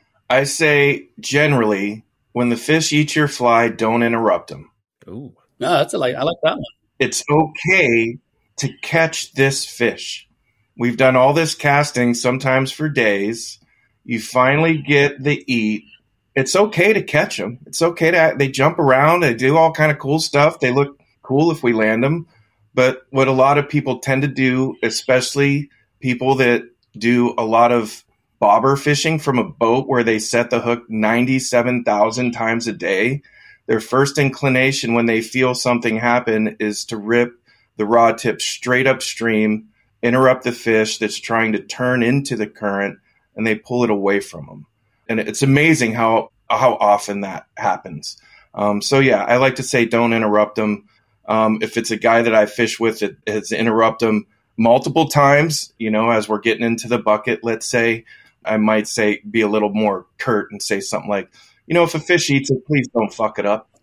I say generally, when the fish eat your fly, don't interrupt them. Ooh. No, that's a like I like that one. It's okay to catch this fish. We've done all this casting, sometimes for days. You finally get the eat. It's okay to catch them. It's okay to, they jump around. They do all kind of cool stuff. They look cool if we land them. But what a lot of people tend to do, especially people that do a lot of bobber fishing from a boat where they set the hook ninety-seven thousand times a day, their first inclination when they feel something happen is to rip the rod tip straight upstream, interrupt the fish that's trying to turn into the current, and they pull it away from them. And it's amazing how how often that happens. Um, so, yeah, I like to say don't interrupt them. Um, if it's a guy that I fish with that has interrupted them multiple times, you know, as we're getting into the bucket, let's say, I might say be a little more curt and say something like, you know, if a fish eats it, please don't fuck it up.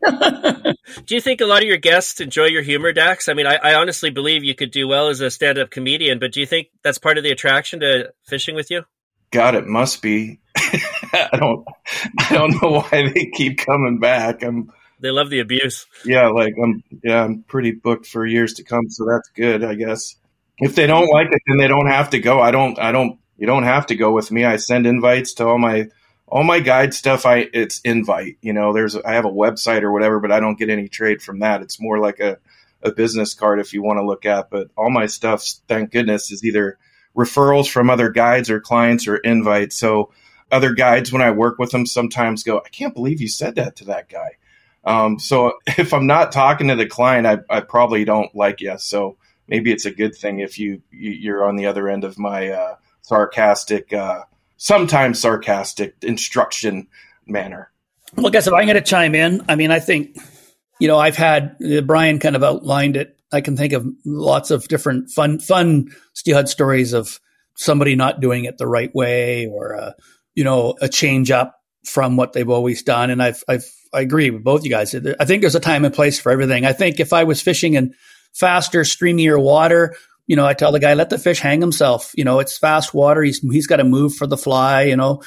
Do you think a lot of your guests enjoy your humor, Dax? I mean, I, I honestly believe you could do well as a stand-up comedian, but do you think that's part of the attraction to fishing with you? God, it must be. I don't I don't know why they keep coming back. I'm They love the abuse. Yeah, like I'm yeah, I'm pretty booked for years to come, so that's good, I guess. If they don't like it, then they don't have to go. I don't I don't you don't have to go with me. I send invites to all my all my guide stuff. I it's invite. You know, there's I have a website or whatever, but I don't get any trade from that. It's more like a, a business card if you want to look at. But all my stuff, thank goodness, is either referrals from other guides or clients or invites. So other guides, when I work with them, sometimes go, I can't believe you said that to that guy. Um, so if I'm not talking to the client, I, I probably don't like you. So maybe it's a good thing if you, you you're on the other end of my uh, sarcastic, uh, sometimes sarcastic instruction manner. Well, I guess if I'm going to chime in, I mean, I think, you know, I've had uh, Brian kind of outlined it. I can think of lots of different fun, fun steelhead stories of somebody not doing it the right way, or, uh, you know, a change up from what they've always done. And I've, I've, I agree with both you guys. I think there's a time and place for everything. I think if I was fishing in faster, streamier water, you know, I tell the guy, let the fish hang himself. You know, it's fast water. He's, he's got to move for the fly, you know.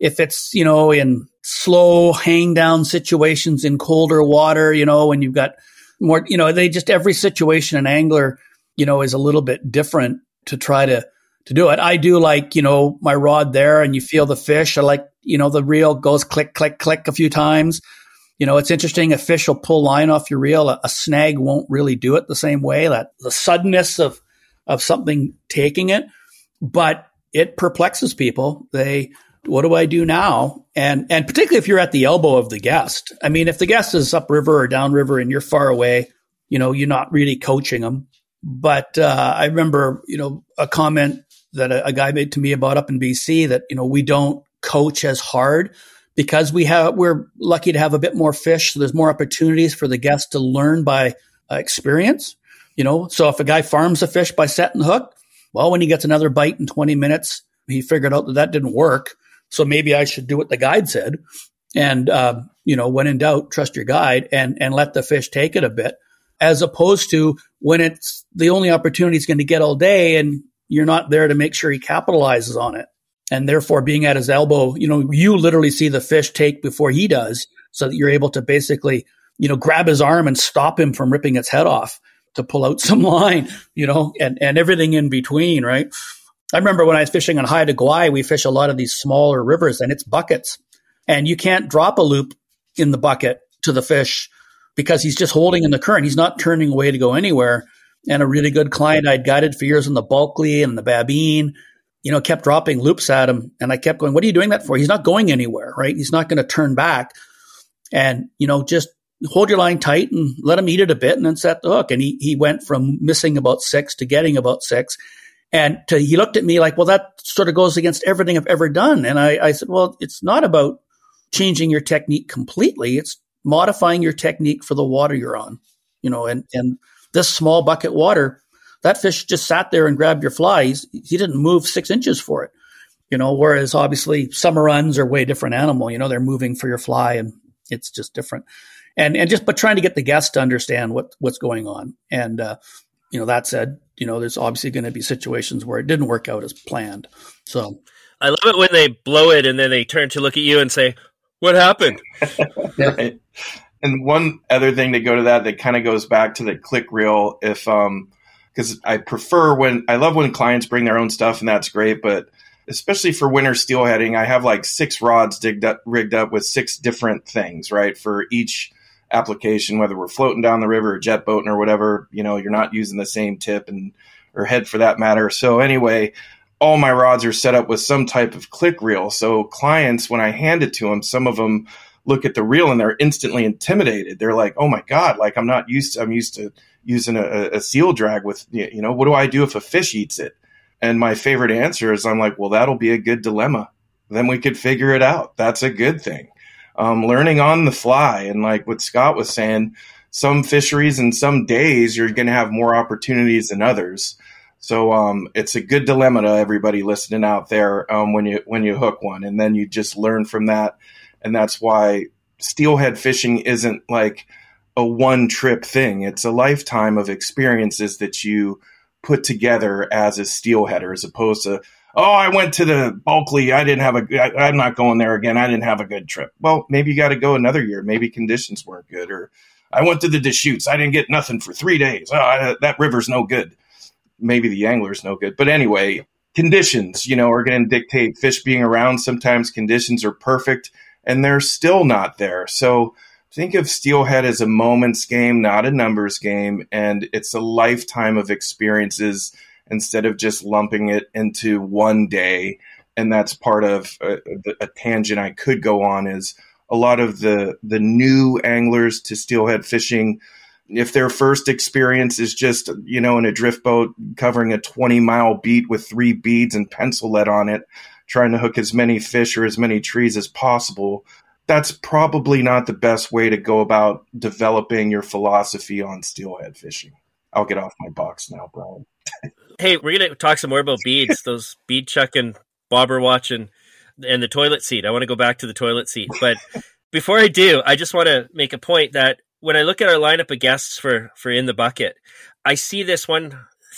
if it's, you know, in slow hang down situations in colder water, you know, when you've got more, you know, they just, every situation an angler, you know, is a little bit different to try to, to do it. I do like, you know, my rod there and you feel the fish. I like, you know, the reel goes click, click, click a few times. You know, it's interesting. A fish will pull line off your reel. A, a snag won't really do it the same way. That the suddenness of, of something taking it, but it perplexes people. They, what do I do now? And, and particularly if you're at the elbow of the guest. I mean, if the guest is upriver or downriver and you're far away, you know, you're not really coaching them. But, uh, I remember, you know, a comment that a, a guy made to me about up in B C that, you know, we don't coach as hard because we have, we're lucky to have a bit more fish. So there's more opportunities for the guests to learn by uh, experience, you know? So if a guy farms a fish by setting the hook, well, when he gets another bite in twenty minutes, he figured out that that didn't work. So maybe I should do what the guide said. And, uh, you know, when in doubt, trust your guide and, and let the fish take it a bit, as opposed to when it's the only opportunity he's going to get all day and you're not there to make sure he capitalizes on it. And therefore being at his elbow, you know, you literally see the fish take before he does so that you're able to basically, you know, grab his arm and stop him from ripping its head off to pull out some line, you know, and, and everything in between, right? I remember when I was fishing on Haida Gwaii, we fish a lot of these smaller rivers and it's buckets. And you can't drop a loop in the bucket to the fish because he's just holding in the current. He's not turning away to go anywhere. And a really good client I'd guided for years on the Bulkley and the Babine, you know, kept dropping loops at him. And I kept going, what are you doing that for? He's not going anywhere, right? He's not going to turn back. And, you know, just hold your line tight and let him eat it a bit and then set the hook. And he, he went from missing about six to getting about six. And to, he looked at me like, well, that sort of goes against everything I've ever done. And I, I said, well, it's not about changing your technique completely. It's modifying your technique for the water you're on, you know, and, and this small bucket water, that fish just sat there and grabbed your fly. He's, he didn't move six inches for it, you know, whereas obviously summer runs are way different animal, you know, they're moving for your fly and it's just different. And, and just, but trying to get the guests to understand what, what's going on. And, uh, you know, that said, you know, there's obviously going to be situations where it didn't work out as planned. So I love it when they blow it and then they turn to look at you and say, what happened? Right. And one other thing to go to that, that kind of goes back to the click reel. If, um, cause I prefer when I love when clients bring their own stuff and that's great, but especially for winter steelheading, I have like six rods digged up, rigged up with six different things, right? For each application, whether we're floating down the river or jet boating or whatever, you know, you're not using the same tip and, or head for that matter. So anyway, all my rods are set up with some type of click reel. So clients, when I hand it to them, some of them look at the reel and they're instantly intimidated. They're like, oh my God, like I'm not used to, I'm used to using a, a seal drag with, you know, what do I do if a fish eats it? And my favorite answer is I'm like, well, that'll be a good dilemma. Then we could figure it out. That's a good thing. Um, learning on the fly. And like what Scott was saying, some fisheries and some days you're going to have more opportunities than others. So um, it's a good dilemma to everybody listening out there um, when you when you hook one, and then you just learn from that. And that's why steelhead fishing isn't like a one trip thing. It's a lifetime of experiences that you put together as a steelheader, as opposed to, oh, I went to the Bulkley. I didn't have a, I, I'm not going there again. I didn't have a good trip. Well, maybe you got to go another year. Maybe conditions weren't good. Or I went to the Deschutes. I didn't get nothing for three days. Oh, I, that river's no good. Maybe the angler's no good. But anyway, conditions, you know, are going to dictate fish being around. Sometimes conditions are perfect and they're still not there. So think of steelhead as a moments game, not a numbers game. And it's a lifetime of experiences instead of just lumping it into one day. And that's part of a, a tangent I could go on is a lot of the, the new anglers to steelhead fishing, if their first experience is just, you know, in a drift boat covering a twenty mile beat with three beads and pencil lead on it, trying to hook as many fish or as many trees as possible, that's probably not the best way to go about developing your philosophy on steelhead fishing. I'll get off my box now, Brian. Hey, we're going to talk some more about beads, those bead chucking, bobber watching, and the toilet seat. I want to go back to the toilet seat. But before I do, I just want to make a point that when I look at our lineup of guests for, for In the Bucket, I see this one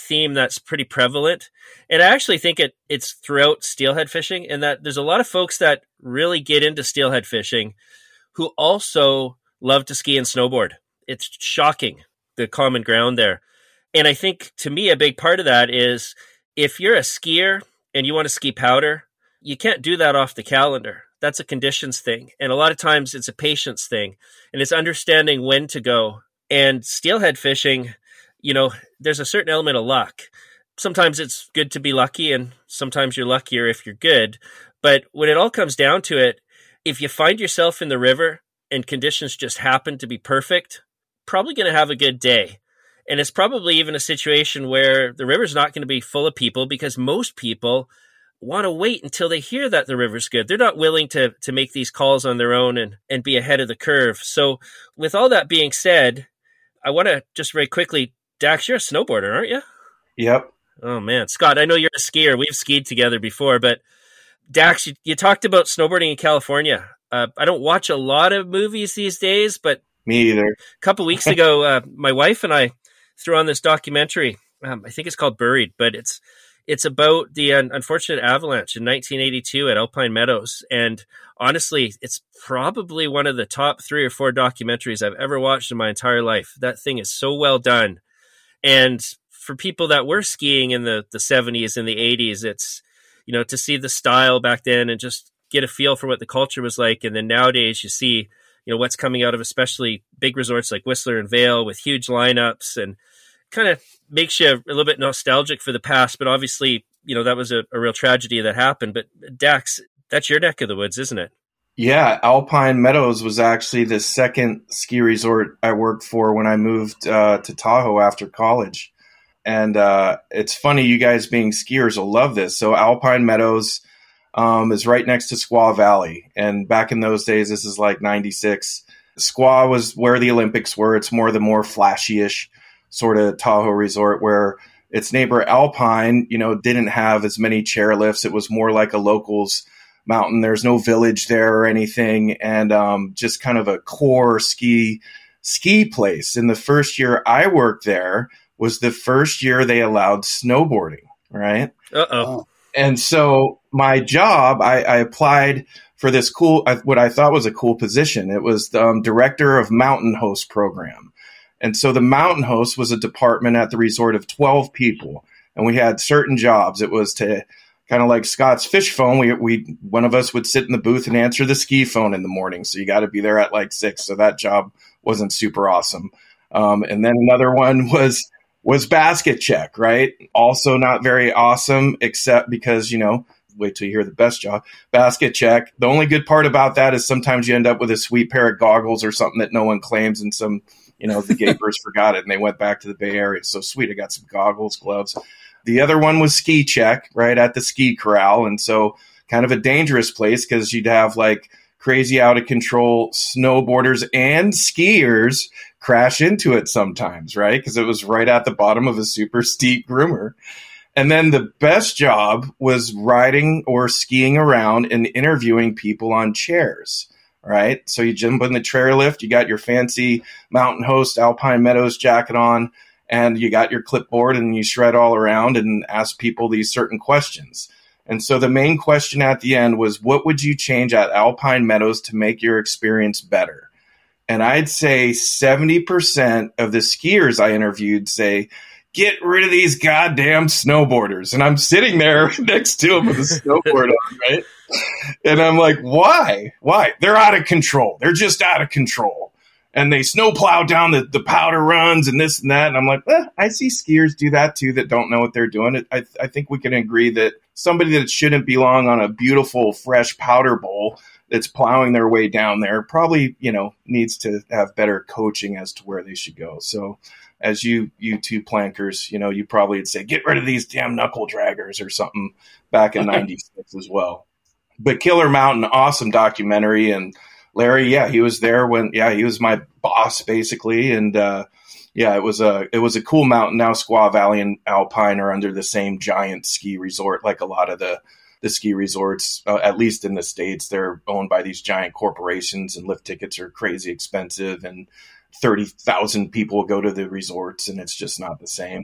theme that's pretty prevalent. And I actually think it it's throughout steelhead fishing, in that there's a lot of folks that really get into steelhead fishing who also love to ski and snowboard. It's shocking, the common ground there. And I think, to me, a big part of that is if you're a skier and you want to ski powder, you can't do that off the calendar. That's a conditions thing. And a lot of times it's a patience thing. And it's understanding when to go. And steelhead fishing, you know, there's a certain element of luck. Sometimes it's good to be lucky, and sometimes you're luckier if you're good. But when it all comes down to it, if you find yourself in the river and conditions just happen to be perfect, probably going to have a good day. And it's probably even a situation where the river's not going to be full of people, because most people want to wait until they hear that the river's good. They're not willing to to make these calls on their own and, and be ahead of the curve. So with all that being said, I want to just very quickly, Dax, you're a snowboarder, aren't you? Yep. Oh, man. Scott, I know you're a skier. We've skied together before, but Dax, you, you talked about snowboarding in California. Uh, I don't watch a lot of movies these days, but me either. A couple weeks ago, uh, my wife and I threw on this documentary. Um, I think it's called Buried, but it's it's about the uh, unfortunate avalanche in nineteen eighty-two at Alpine Meadows. And honestly, it's probably one of the top three or four documentaries I've ever watched in my entire life. That thing is so well done. And for people that were skiing in the, the seventies and the eighties, it's, you know, to see the style back then and just get a feel for what the culture was like. And then nowadays you see, you know, what's coming out of especially big resorts like Whistler and Vail with huge lineups, and kind of makes you a little bit nostalgic for the past. But obviously, you know, that was a, a real tragedy that happened. But Dax, that's your neck of the woods, isn't it? Yeah, Alpine Meadows was actually the second ski resort I worked for when I moved uh, to Tahoe after college. And uh, it's funny, you guys being skiers will love this. So Alpine Meadows um, is right next to Squaw Valley. And back in those days, this is like ninety-six. Squaw was where the Olympics were. It's more the more flashy-ish sort of Tahoe resort, where its neighbor Alpine, you know, didn't have as many chairlifts. It was more like a locals mountain. There's no village there or anything. And um, just kind of a core ski ski place. In the first year I worked there was the first year they allowed snowboarding, right? Uh-oh. And so my job, I, I applied for this cool, what I thought was a cool position. It was the um, director of mountain host program. And so the mountain host was a department at the resort of twelve people. And we had certain jobs. It was to kind of like Scott's fish phone. We, we, one of us would sit in the booth and answer the ski phone in the morning. So you got to be there at like six. So that job wasn't super awesome. Um, and then another one was, was basket check, right? Also not very awesome, except because, you know, wait till you hear the best job. Basket check. The only good part about that is sometimes you end up with a sweet pair of goggles or something that no one claims, and some, you know, the gapers forgot it and they went back to the Bay Area. So sweet. I got some goggles, gloves. The other one was ski check, right at the ski corral. And so kind of a dangerous place, because you'd have like crazy out of control snowboarders and skiers crash into it sometimes, right? Because it was right at the bottom of a super steep groomer. And then the best job was riding or skiing around and interviewing people on chairs, right? So you jump in the chairlift, you got your fancy mountain host Alpine Meadows jacket on, and you got your clipboard, and you shred all around and ask people these certain questions. And so the main question at the end was, what would you change at Alpine Meadows to make your experience better? And I'd say seventy percent of the skiers I interviewed say, get rid of these goddamn snowboarders. And I'm sitting there next to them with a snowboard on, right? And I'm like, why? Why? They're out of control. They're just out of control. And they snowplow down the, the powder runs and this and that. And I'm like, eh, I see skiers do that too that don't know what they're doing. I, I think we can agree that somebody that shouldn't belong on a beautiful, fresh powder bowl that's plowing their way down there probably, you know, needs to have better coaching as to where they should go. So as you, you two plankers, you know, you probably would say, get rid of these damn knuckle draggers or something back in ninety-six as well. But Killer Mountain, awesome documentary. And Larry, yeah, he was there when, yeah, he was my boss basically. And, uh, yeah, it was a, it was a cool mountain. Now Squaw Valley and Alpine are under the same giant ski resort. Like a lot of the, the ski resorts, uh, at least in the States, they're owned by these giant corporations, and lift tickets are crazy expensive, and thirty thousand people go to the resorts, and it's just not the same.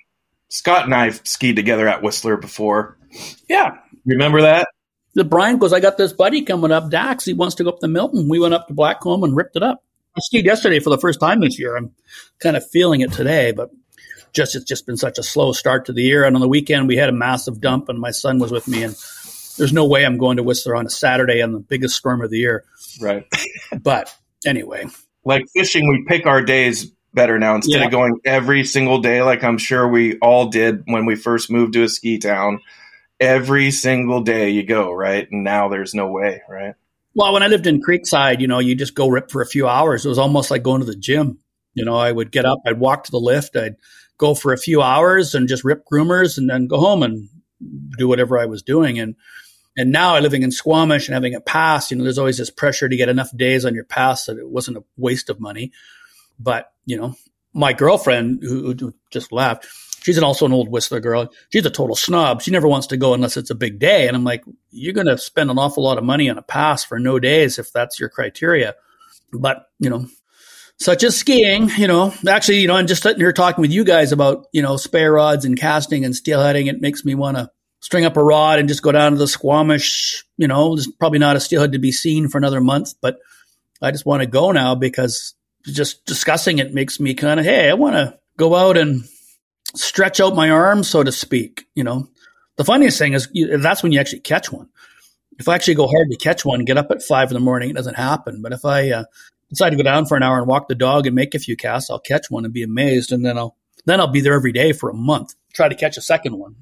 Scott and I skied together at Whistler before. Yeah. Remember that? The Brian goes, I got this buddy coming up, Dax. He wants to go up to Milton. We went up to Blackcomb and ripped it up. I skied yesterday for the first time this year. I'm kind of feeling it today, but just it's just been such a slow start to the year. And on the weekend, we had a massive dump, and my son was with me. And there's no way I'm going to Whistler on a Saturday on the biggest storm of the year. Right. But anyway. Like fishing, we pick our days better now instead Yeah. of going every single day like I'm sure we all did when we first moved to a ski town. Every single day you go, right? And now there's no way, right? Well, when I lived in Creekside, you know, you just go rip for a few hours. It was almost like going to the gym. You know, I would get up, I'd walk to the lift, I'd go for a few hours and just rip groomers and then go home and do whatever I was doing. And and now living in Squamish and having a pass, you know, there's always this pressure to get enough days on your pass that it wasn't a waste of money. But, you know, my girlfriend who, who just left, she's an, also an old Whistler girl. She's a total snob. She never wants to go unless it's a big day. And I'm like, you're going to spend an awful lot of money on a pass for no days if that's your criteria. But, you know, such as skiing, you know, actually, you know, I'm just sitting here talking with you guys about, you know, spare rods and casting and steelheading. It makes me want to string up a rod and just go down to the Squamish. You know, there's probably not a steelhead to be seen for another month, but I just want to go now because just discussing it makes me kind of, hey, I want to go out and stretch out my arms, so to speak. You know, the funniest thing is you, that's when you actually catch one. If I actually go hard to catch one, get up at five in the morning, it doesn't happen. But if I uh, decide to go down for an hour and walk the dog and make a few casts, I'll catch one and be amazed. And then I'll, then I'll be there every day for a month, try to catch a second one.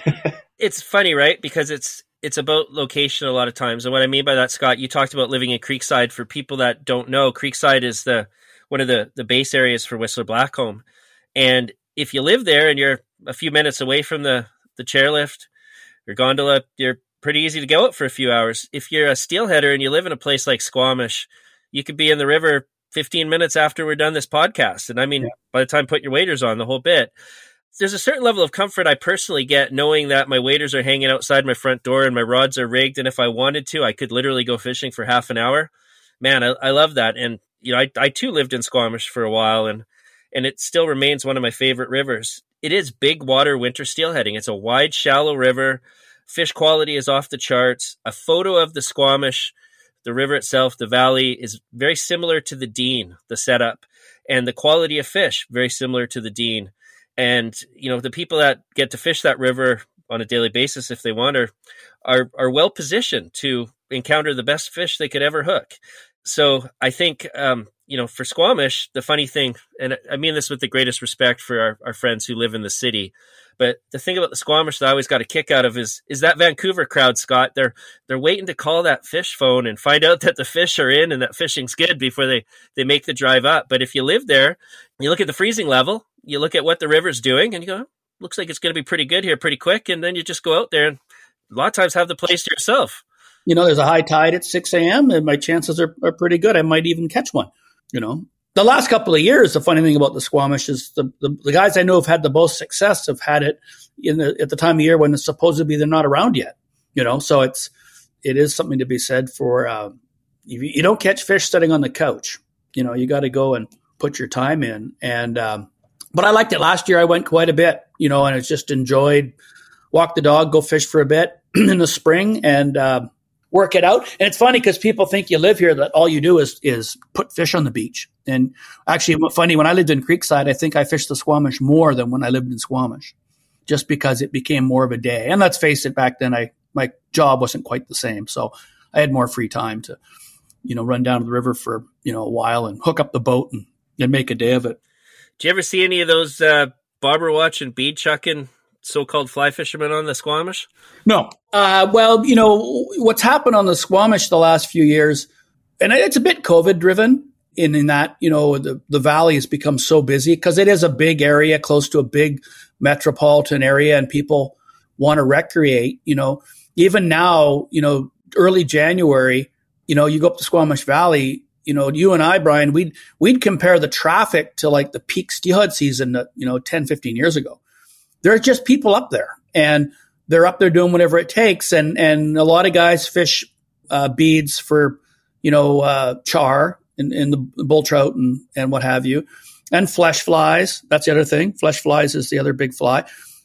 It's funny, right? Because it's, it's about location a lot of times. And what I mean by that, Scott, you talked about living in Creekside. For people that don't know, Creekside is the, one of the, the base areas for Whistler Blackcomb. And if you live there and you're a few minutes away from the, the chairlift or gondola, you're pretty easy to go out for a few hours. If you're a steelheader and you live in a place like Squamish, you could be in the river fifteen minutes after we're done this podcast. And I mean, yeah. by the time put your waders on, the whole bit. There's a certain level of comfort I personally get knowing that my waders are hanging outside my front door and my rods are rigged. And if I wanted to, I could literally go fishing for half an hour. Man, I, I love that. And, you know, I, I too lived in Squamish for a while, and and it still remains one of my favorite rivers. It is big water winter steelheading. It's a wide, shallow river. Fish quality is off the charts. A photo of the Squamish, the river itself, the valley, is very similar to the Dean, the setup, and the quality of fish, very similar to the Dean. And, you know, the people that get to fish that river on a daily basis, if they want, are, are, are well positioned to encounter the best fish they could ever hook. So I think, um, you know, for Squamish, the funny thing, and I mean this with the greatest respect for our, our friends who live in the city, but the thing about the Squamish that I always got a kick out of is is that Vancouver crowd, Scott. They're they're waiting to call that fish phone and find out that the fish are in and that fishing's good before they, they make the drive up. But if you live there, you look at the freezing level, you look at what the river's doing, and you go, looks like it's going to be pretty good here pretty quick. And then you just go out there and a lot of times have the place to yourself. You know, there's a high tide at six a.m. and my chances are, are pretty good. I might even catch one, you know. The last couple of years, the funny thing about the Squamish is the, the, the guys I know have had the most success have had it in the, at the time of year when it's supposedly they're not around yet, you know. So it's it is something to be said for uh, you, you don't catch fish sitting on the couch. You know, you got to go and put your time in. And um, but I liked it last year. I went quite a bit, you know, and I just enjoyed walk the dog, go fish for a bit in the spring, and uh, work it out. And it's funny because people think you live here that all you do is is put fish on the beach. And actually, funny, when I lived in Creekside, I think I fished the Squamish more than when I lived in Squamish, just because it became more of a day. And let's face it, back then, I my job wasn't quite the same. So I had more free time to, you know, run down to the river for, you know, a while and hook up the boat and, and make a day of it. Do you ever see any of those uh, bobber watch and bead chucking so-called fly fishermen on the Squamish? No. Uh, well, you know, what's happened on the Squamish the last few years, and it's a bit COVID driven in, in that, you know, the, the valley has become so busy because it is a big area close to a big metropolitan area and people want to recreate, you know. Even now, you know, early January, you know, you go up the Squamish Valley, you know, you and I, Brian, we'd, we'd compare the traffic to like the peak steelhead season, that, you know, ten, fifteen years ago. There are just people up there and they're up there doing whatever it takes. And, and a lot of guys fish uh, beads for, you know, uh, char and, and the bull trout and, and what have you. And flesh flies. That's the other thing. Flesh flies is the other big fly.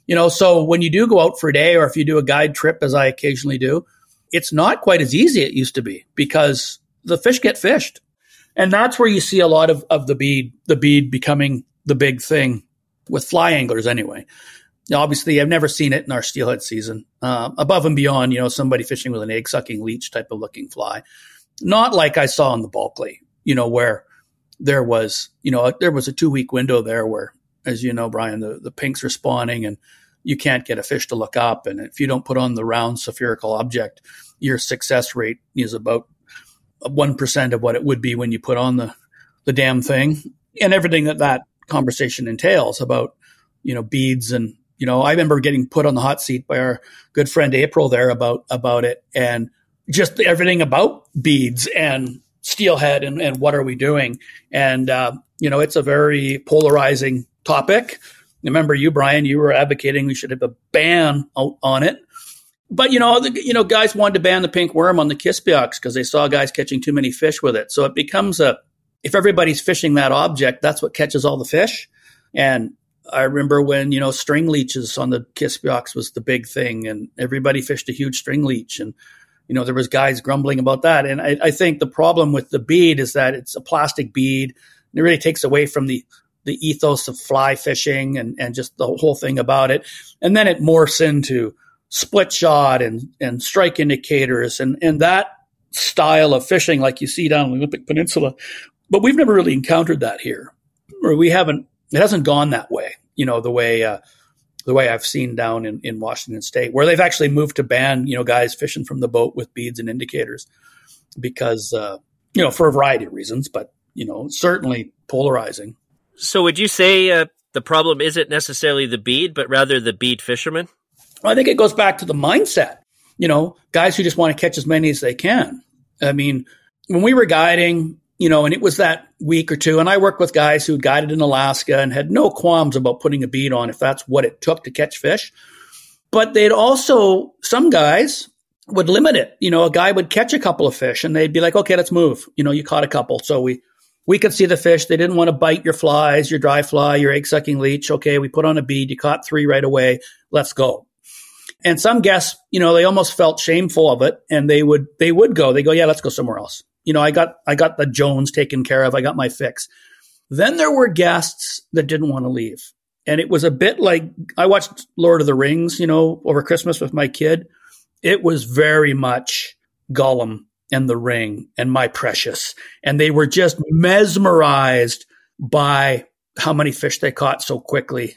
You know, so when you do go out for a day, or if you do a guide trip, as I occasionally do, it's not quite as easy as it used to be because the fish get fished. And that's where you see a lot of, of the bead, the bead becoming the big thing with fly anglers anyway. Now, obviously, I've never seen it in our steelhead season. Uh, above and beyond, you know, somebody fishing with an egg-sucking leech type of looking fly. Not like I saw in the Bulkley, you know, where there was, you know, there was a two-week window there where, as you know, Brian, the, the pinks are spawning and you can't get a fish to look up. And if you don't put on the round spherical object, your success rate is about one percent of what it would be when you put on the, the damn thing, and everything that that conversation entails about, you know, beads. And, you know, I remember getting put on the hot seat by our good friend April there about, about it, and just everything about beads and steelhead and, and what are we doing. And, uh, you know, it's a very polarizing topic. Remember you, Brian, you were advocating we should have a ban on it. But, you know, the, you know, guys wanted to ban the pink worm on the Kispiox because they saw guys catching too many fish with it. So it becomes a, if everybody's fishing that object, that's what catches all the fish. And I remember when, you know, string leeches on the Kispiox was the big thing, and everybody fished a huge string leech. And, you know, there was guys grumbling about that. And I, I think the problem with the bead is that it's a plastic bead. And it really takes away from the, the ethos of fly fishing and, and just the whole thing about it. And then it morphs into split shot and, and strike indicators and, and that style of fishing like you see down on the Olympic Peninsula. But we've never really encountered that here, or we haven't, it hasn't gone that way, you know, the way, uh, the way I've seen down in, in Washington State, where they've actually moved to ban, you know, guys fishing from the boat with beads and indicators because, uh, you know, for a variety of reasons, but, you know, certainly polarizing. So would you say uh, the problem isn't necessarily the bead, but rather the bead fisherman? I think it goes back to the mindset, you know, guys who just want to catch as many as they can. I mean, when we were guiding, you know, and it was that week or two, and I worked with guys who guided in Alaska and had no qualms about putting a bead on if that's what it took to catch fish. But they'd also, some guys would limit it. You know, a guy would catch a couple of fish and they'd be like, okay, let's move. You know, you caught a couple. So we, we could see the fish. They didn't want to bite your flies, your dry fly, your egg-sucking leech. Okay, we put on a bead. You caught three right away. Let's go. And some guests, you know, they almost felt shameful of it, and they would they would go. They go, yeah, let's go somewhere else. You know, I got I got the Jones taken care of. I got my fix. Then there were guests that didn't want to leave, and it was a bit like I watched Lord of the Rings, you know, over Christmas with my kid. It was very much Gollum and the Ring and My Precious, and they were just mesmerized by how many fish they caught so quickly,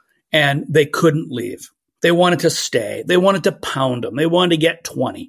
and they couldn't leave. They wanted to stay. They wanted to pound them. They wanted to get twenty.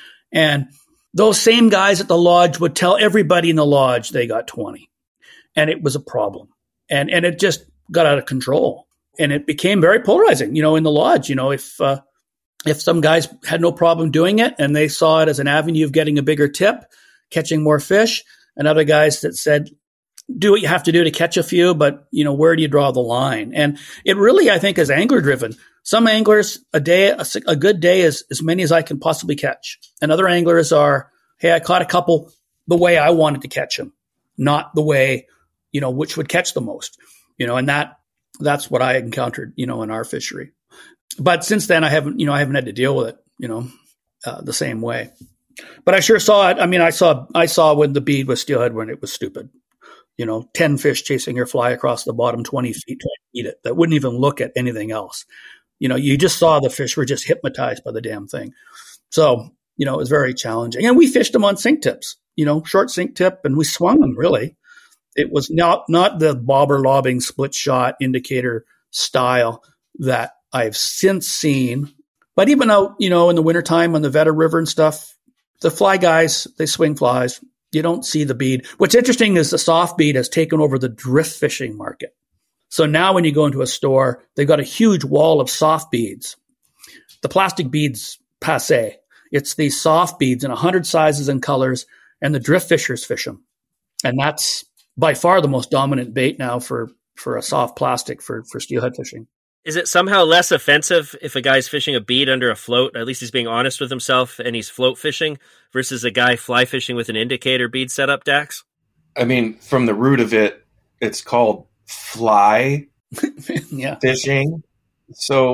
And those same guys at the lodge would tell everybody in the lodge they got twenty. And it was a problem. And and it just got out of control. And it became very polarizing, you know, in the lodge. You know, if uh, if some guys had no problem doing it and they saw it as an avenue of getting a bigger tip, catching more fish, and other guys that said, do what you have to do to catch a few, but, you know, where do you draw the line? And it really, I think, is angler driven. Some anglers, a day, a, a good day is as many as I can possibly catch. And other anglers are, hey, I caught a couple the way I wanted to catch them, not the way, you know, which would catch the most, you know, and that, that's what I encountered, you know, in our fishery. But since then I haven't, you know, I haven't had to deal with it, you know, uh, the same way. But I sure saw it. I mean, I saw, I saw when the bead was steelhead when it was stupid. You know, ten fish chasing your fly across the bottom twenty feet to eat it. That wouldn't even look at anything else. You know, you just saw the fish were just hypnotized by the damn thing. So, you know, it was very challenging. And we fished them on sink tips, you know, short sink tip, and we swung them really. It was not, not the bobber lobbing split shot indicator style that I've since seen. But even out, you know, in the wintertime on the Veta River and stuff, the fly guys, they swing flies. You don't see the bead. What's interesting is the soft bead has taken over the drift fishing market. So now when you go into a store, they've got a huge wall of soft beads. The plastic beads, passé. It's these soft beads in a hundred sizes and colors, and the drift fishers fish them. And that's by far the most dominant bait now for, for a soft plastic for, for steelhead fishing. Is it somehow less offensive if a guy's fishing a bead under a float? At least he's being honest with himself and he's float fishing versus a guy fly fishing with an indicator bead setup, Dax? I mean, from the root of it, it's called fly yeah. fishing. So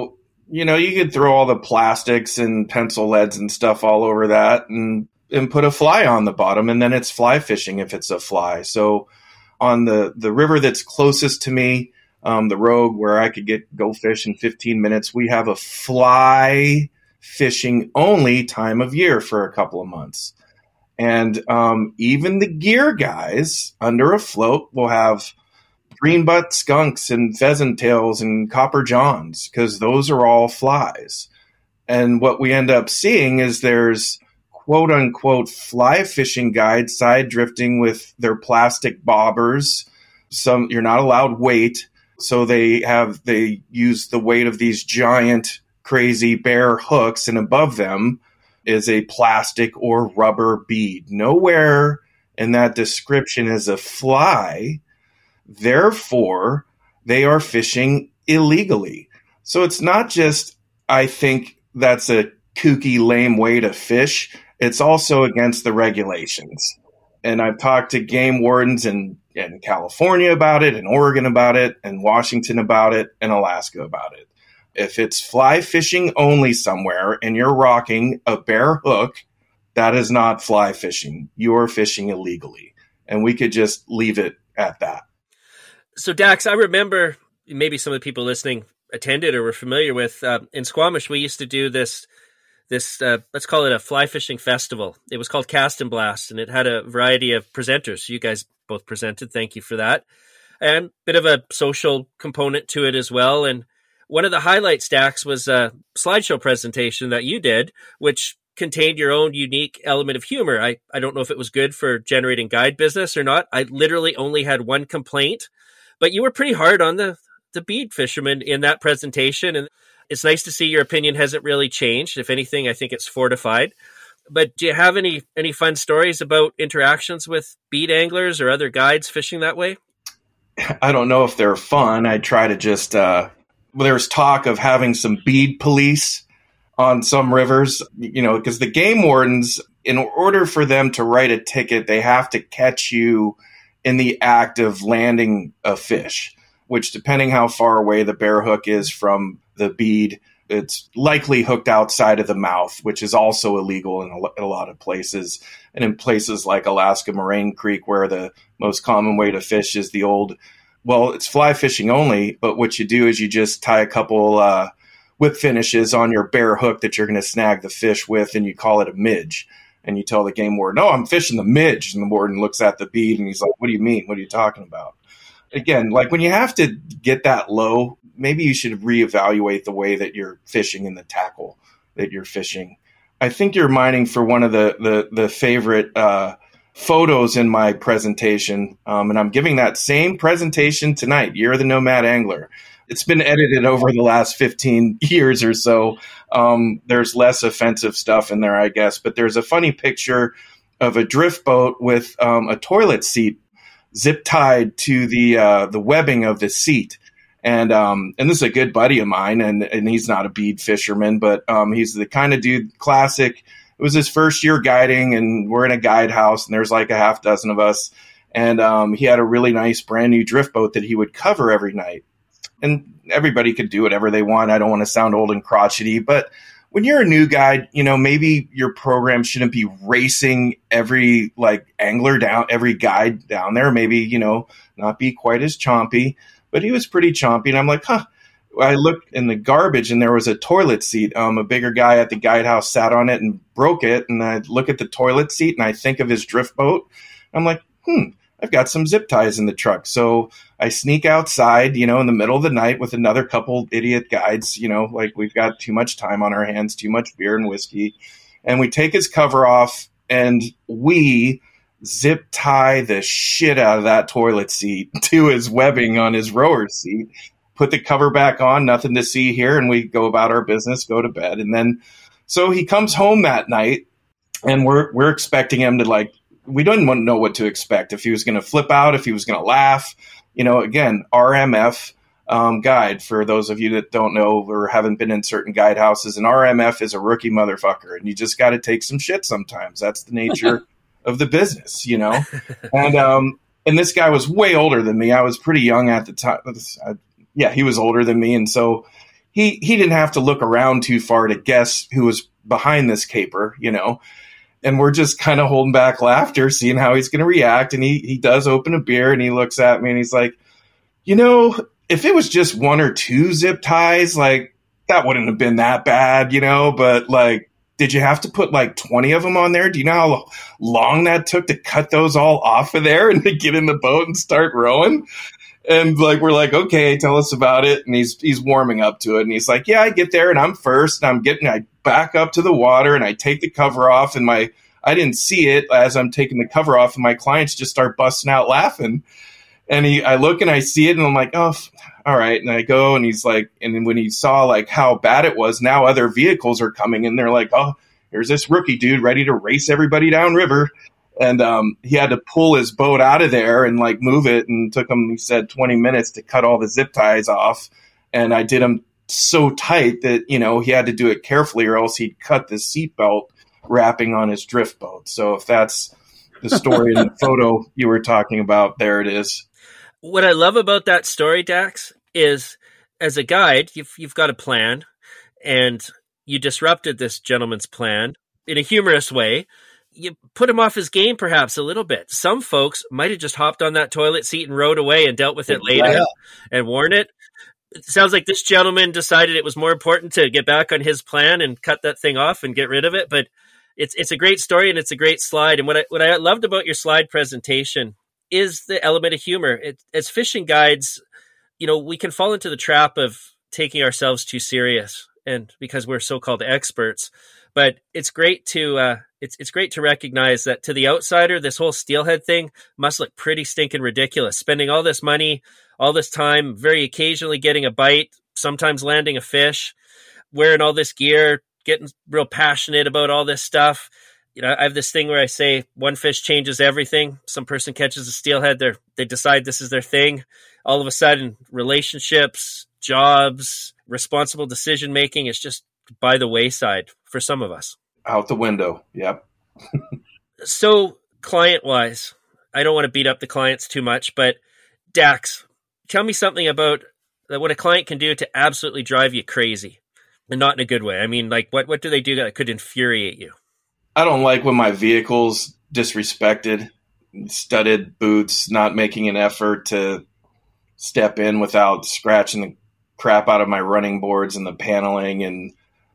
you know, you could throw all the plastics and pencil leads and stuff all over that and, and put a fly on the bottom, and then it's fly fishing if it's a fly. So on the, the river that's closest to me, um, the Rogue, where I could get go fish in fifteen minutes, we have a fly fishing only time of year for a couple of months. And um, even the gear guys under a float will have greenbutt skunks and pheasant tails and copper johns, because those are all flies. And what we end up seeing is there's quote unquote fly fishing guides side drifting with their plastic bobbers. Some you're not allowed weight, so they have they use the weight of these giant crazy bear hooks, and above them is a plastic or rubber bead. Nowhere in that description is a fly. Therefore, they are fishing illegally. So it's not just, I think that's a kooky, lame way to fish. It's also against the regulations. And I've talked to game wardens in, in California about it, and Oregon about it, and Washington about it, and Alaska about it. If it's fly fishing only somewhere and you're rocking a bare hook, that is not fly fishing. You're fishing illegally. And we could just leave it at that. So, Dax, I remember maybe some of the people listening attended or were familiar with, uh, in Squamish, we used to do this, this uh, let's call it a fly fishing festival. It was called Cast and Blast, and it had a variety of presenters. You guys both presented. Thank you for that. And a bit of a social component to it as well. And one of the highlights, Dax, was a slideshow presentation that you did, which contained your own unique element of humor. I, I don't know if it was good for generating guide business or not. I literally only had one complaint. But you were pretty hard on the, the bead fishermen in that presentation, and it's nice to see your opinion hasn't really changed. If anything, I think it's fortified. But do you have any any fun stories about interactions with bead anglers or other guides fishing that way? I don't know if they're fun. I try to just, uh, well, there's talk of having some bead police on some rivers, you know, because the game wardens, in order for them to write a ticket, they have to catch you in the act of landing a fish, which, depending how far away the bear hook is from the bead, it's likely hooked outside of the mouth, which is also illegal in a, in a lot of places. And in places like Alaska Moraine Creek, where the most common way to fish is the old, well, it's fly fishing only, but what you do is you just tie a couple uh, whip finishes on your bear hook that you're going to snag the fish with, and you call it a midge. And you tell the game warden, no, I'm fishing the midge. And the warden looks at the bead and he's like, what do you mean? What are you talking about? Again, like when you have to get that low, maybe you should reevaluate the way that you're fishing and the tackle that you're fishing. I think you're mining for one of the, the, the favorite uh, photos in my presentation. Um, and I'm giving that same presentation tonight, Year of the Nomad Angler. It's been edited over the last fifteen years or so. Um, there's less offensive stuff in there, I guess. But there's a funny picture of a drift boat with um, a toilet seat zip tied to the uh, the webbing of the seat. And um, and this is a good buddy of mine, and, and he's not a bead fisherman, but um, he's the kind of dude, classic. It was his first year guiding, and we're in a guide house, and there's like a half dozen of us. And um, he had a really nice brand new drift boat that he would cover every night. And everybody could do whatever they want. I don't want to sound old and crotchety, but when you're a new guide, you know, maybe your program shouldn't be racing every like angler down, every guide down there. Maybe, you know, not be quite as chompy, but he was pretty chompy. And I'm like, huh. I looked in the garbage and there was a toilet seat. Um, a bigger guy at the guide house sat on it and broke it. And I look at the toilet seat and I think of his drift boat. I'm like, hmm. I've got some zip ties in the truck. So I sneak outside, you know, in the middle of the night with another couple idiot guides, you know, like we've got too much time on our hands, too much beer and whiskey. And we take his cover off and we zip tie the shit out of that toilet seat to his webbing on his rower seat, put the cover back on, nothing to see here. And we go about our business, go to bed. And then, so he comes home that night and we're, we're expecting him to like, we didn't want to know what to expect, if he was going to flip out, if he was going to laugh. You know, again, R M F um, guide, for those of you that don't know or haven't been in certain guide houses, an R M F is a rookie motherfucker, and you just got to take some shit sometimes. That's the nature of the business, you know? And um, and this guy was way older than me. I was pretty young at the time. Yeah, he was older than me. And so he, he didn't have to look around too far to guess who was behind this caper, you know. And we're just kind of holding back laughter, seeing how he's going to react. And he, he does open a beer and he looks at me and he's like, you know, if it was just one or two zip ties, like that wouldn't have been that bad, you know, but like, did you have to put like twenty of them on there? Do you know how long that took to cut those all off of there and to get in the boat and start rowing? And like, we're like, okay, tell us about it. And he's, he's warming up to it. And he's like, yeah, I get there and I'm first and I'm getting, I back up to the water and I take the cover off and my, I didn't see it as I'm taking the cover off and my clients just start busting out laughing. And he, I look and I see it and I'm like, oh, all right. And I go and he's like, and then when he saw like how bad it was, now other vehicles are coming and they're like, oh, here's this rookie dude ready to race everybody downriver. And um, he had to pull his boat out of there and like move it, and took him, he said, twenty minutes to cut all the zip ties off. And I did him so tight that, you know, he had to do it carefully or else he'd cut the seatbelt wrapping on his drift boat. So if that's the story in the photo you were talking about, there it is. What I love about that story, Dax, is as a guide, you've, you've got a plan, and you disrupted this gentleman's plan in a humorous way. You put him off his game perhaps a little bit. Some folks might have just hopped on that toilet seat and rode away and dealt with it later yeah. and worn it. It sounds like this gentleman decided it was more important to get back on his plan and cut that thing off and get rid of it. But it's it's a great story and it's a great slide. And what I, what I loved about your slide presentation is the element of humor. It, as fishing guides, you know, we can fall into the trap of taking ourselves too serious, and because we're so-called experts. But it's great to uh, it's it's great to recognize that to the outsider, this whole steelhead thing must look pretty stinking ridiculous. Spending all this money, all this time, very occasionally getting a bite, sometimes landing a fish, wearing all this gear, getting real passionate about all this stuff. You know, I have this thing where I say one fish changes everything. Some person catches a steelhead, they they decide this is their thing. All of a sudden, relationships, jobs, responsible decision making is just by the wayside for some of us. Out the window. Yep. So client wise, I don't want to beat up the clients too much, but Dax, tell me something about what a client can do to absolutely drive you crazy, and not in a good way. I mean, like what, what do they do that could infuriate you? I don't like when my vehicle's disrespected, studded boots, not making an effort to step in without scratching the crap out of my running boards and the paneling, and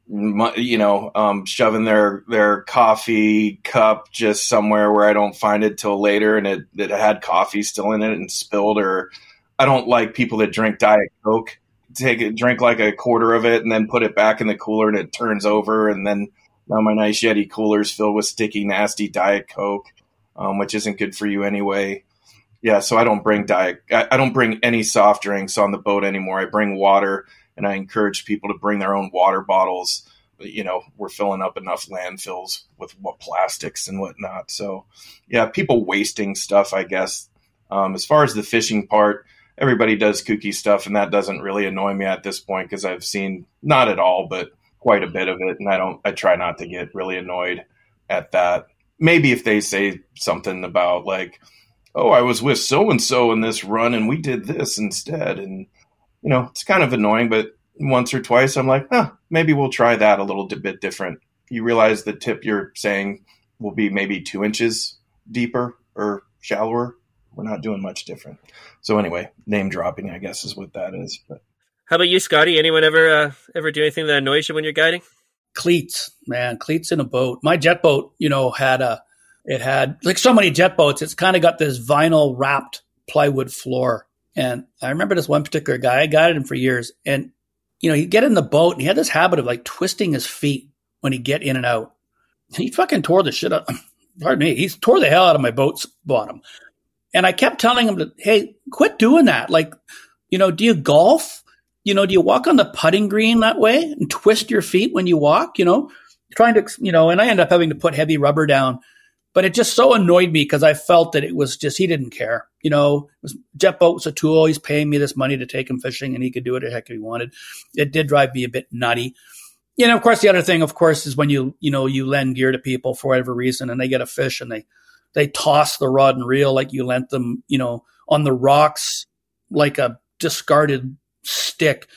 you know, um, shoving their, their coffee cup just somewhere where I don't find it till later, and it, it had coffee still in it and spilled. Or I don't like people that drink Diet Coke, take it, drink like a quarter of it and then put it back in the cooler and it turns over. And then now my nice Yeti cooler's filled with sticky, nasty Diet Coke, um, which isn't good for you anyway. Yeah. So I don't bring diet. I, I don't bring any soft drinks on the boat anymore. I bring water. And I encourage people to bring their own water bottles. You know, we're filling up enough landfills with what plastics and whatnot. So, yeah, people wasting stuff, I guess. Um, as far as the fishing part, everybody does kooky stuff, and that doesn't really annoy me at this point because I've seen not at all, but quite a bit of it. And I don't, I try not to get really annoyed at that. Maybe if they say something about like, oh, I was with so-and-so in this run and we did this instead. And, you know, it's kind of annoying, but once or twice I'm like, huh, maybe we'll try that a little bit different. You realize the tip you're saying will be maybe two inches deeper or shallower. We're not doing much different. So anyway, name dropping, I guess, is what that is. But how about you, Scotty? Anyone ever uh, ever do anything that annoys you when you're guiding? Cleats, man, cleats in a boat. My jet boat, you know, had a, it had like so many jet boats. It's kind of got this vinyl wrapped plywood floor. And I remember this one particular guy, I guided him for years, and, you know, he'd get in the boat and he had this habit of like twisting his feet when he'd get in and out. And he fucking tore the shit out. Pardon me. He tore the hell out of my boat's bottom. And I kept telling him, to, hey, quit doing that. Like, you know, do you golf? You know, do you walk on the putting green that way and twist your feet when you walk, you know, trying to, you know, and I ended up having to put heavy rubber down. But it just so annoyed me because I felt that it was just, he didn't care. You know, it was, jet boat was a tool. He's paying me this money to take him fishing, and he could do it the heck if he wanted. It did drive me a bit nutty. You know, of course, the other thing, of course, is when you, you know, you lend gear to people for whatever reason and they get a fish and they, they toss the rod and reel like you lent them, you know, on the rocks like a discarded stick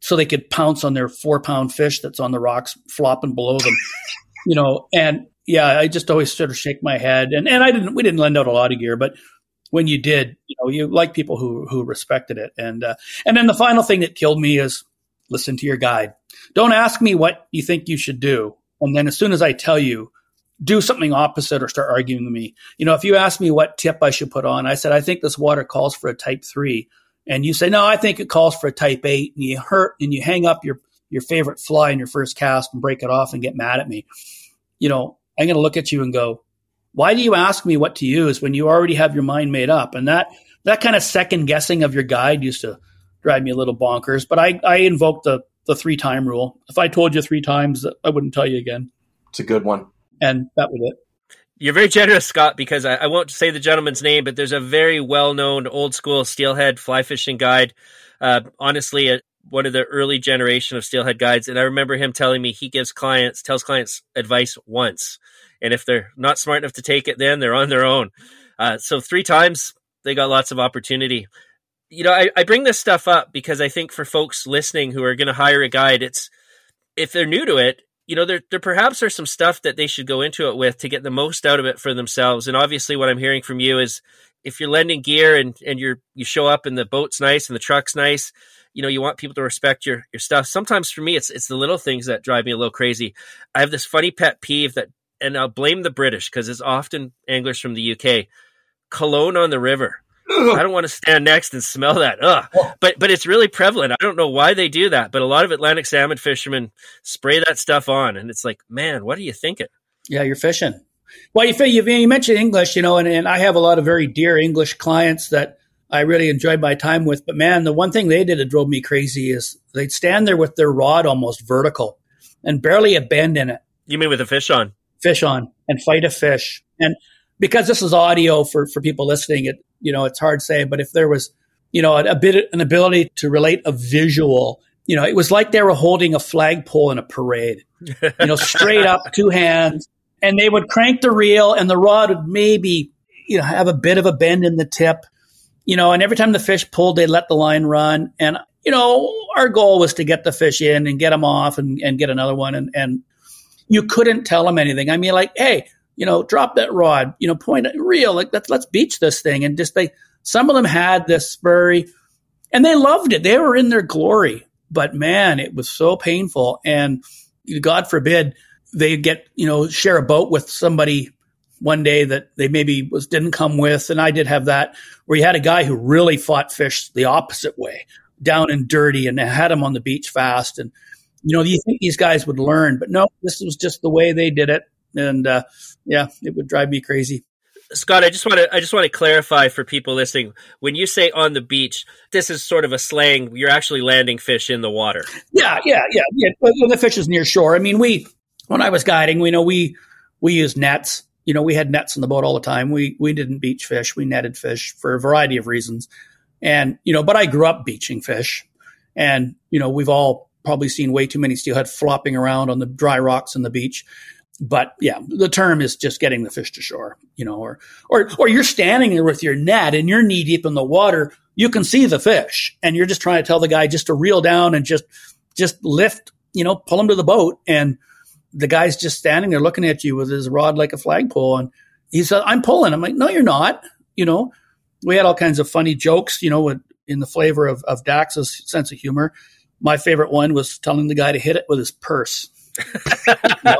so they could pounce on their four pound fish that's on the rocks flopping below them, you know, and yeah, I just always sort of shake my head. And, and I didn't, we didn't lend out a lot of gear, but when you did, you know, you like people who, who respected it. And, uh, and then the final thing that killed me is listen to your guide. Don't ask me what you think you should do. And then as soon as I tell you, do something opposite or start arguing with me. You know, if you ask me what tip I should put on, I said, I think this water calls for a type three. And you say, no, I think it calls for a type eight. And you hurt and you hang up your, your favorite fly in your first cast and break it off and get mad at me. You know, I'm going to look at you and go, why do you ask me what to use when you already have your mind made up? And that, that kind of second guessing of your guide used to drive me a little bonkers. But I, I invoked the, the three time rule. If I told you three times, I wouldn't tell you again. It's a good one. And that was it. You're very generous, Scott, because I, I won't say the gentleman's name, but there's a very well-known old school steelhead fly fishing guide. Uh, honestly, a, one of the early generation of steelhead guides. And I remember him telling me he gives clients, tells clients advice once. And if they're not smart enough to take it, then they're on their own. Uh, so three times, they got lots of opportunity. You know, I, I bring this stuff up because I think for folks listening who are going to hire a guide, it's if they're new to it, you know, there, there perhaps are some stuff that they should go into it with to get the most out of it for themselves. And obviously what I'm hearing from you is if you're lending gear and, and you're, you show up and the boat's nice and the truck's nice, you know, you want people to respect your, your stuff. Sometimes for me, it's, it's the little things that drive me a little crazy. I have this funny pet peeve that, and I'll blame the British because it's often anglers from the U K, cologne on the river. I don't want to stand next and smell that. Ugh. But but it's really prevalent. I don't know why they do that, but a lot of Atlantic salmon fishermen spray that stuff on, and it's like, man, what are you thinking? Yeah, you're fishing. Well, you you, you mentioned English, you know, and, and I have a lot of very dear English clients that I really enjoyed my time with. But man, the one thing they did that drove me crazy is they'd stand there with their rod almost vertical and barely a bend in it. You mean with a fish on? Fish on and fight a fish. And because this is audio for, for people listening, it, you know, it's hard to say, but if there was, you know, a, a bit, an ability to relate a visual, you know, it was like they were holding a flagpole in a parade, you know, straight up, two hands, and they would crank the reel and the rod would maybe, you know, have a bit of a bend in the tip, you know, and every time the fish pulled, they'd let the line run. And, you know, our goal was to get the fish in and get them off and, and get another one. And, and you couldn't tell them anything. I mean, like, hey, you know, drop that rod, you know, point it real, like let's, let's beach this thing. And just they, some of them had this spurry and they loved it. They were in their glory, but man, it was so painful. And God forbid they get, you know, share a boat with somebody one day that they maybe was, didn't come with. And I did have that where you had a guy who really fought fish the opposite way, down and dirty, and had him on the beach fast. And, you know, you think these guys would learn, but no, this was just the way they did it. And, uh, yeah, it would drive me crazy. Scott, I just want to I just want to clarify for people listening. When you say on the beach, this is sort of a slang. You're actually landing fish in the water. Yeah, yeah, yeah, yeah. When the fish is near shore. I mean, we when I was guiding, we know we we used nets. You know, we had nets in the boat all the time. We we didn't beach fish. We netted fish for a variety of reasons. And you know, but I grew up beaching fish, and you know, we've all probably seen way too many steelhead flopping around on the dry rocks on the beach. But yeah, the term is just getting the fish to shore, you know, or, or, or you're standing there with your net and you're knee deep in the water. You can see the fish and you're just trying to tell the guy just to reel down and just, just lift, you know, pull him to the boat. And the guy's just standing there looking at you with his rod like a flagpole. And he said, I'm pulling. I'm like, no, you're not. You know, we had all kinds of funny jokes, you know, with, in the flavor of, of Dax's sense of humor. My favorite one was telling the guy to hit it with his purse. You know?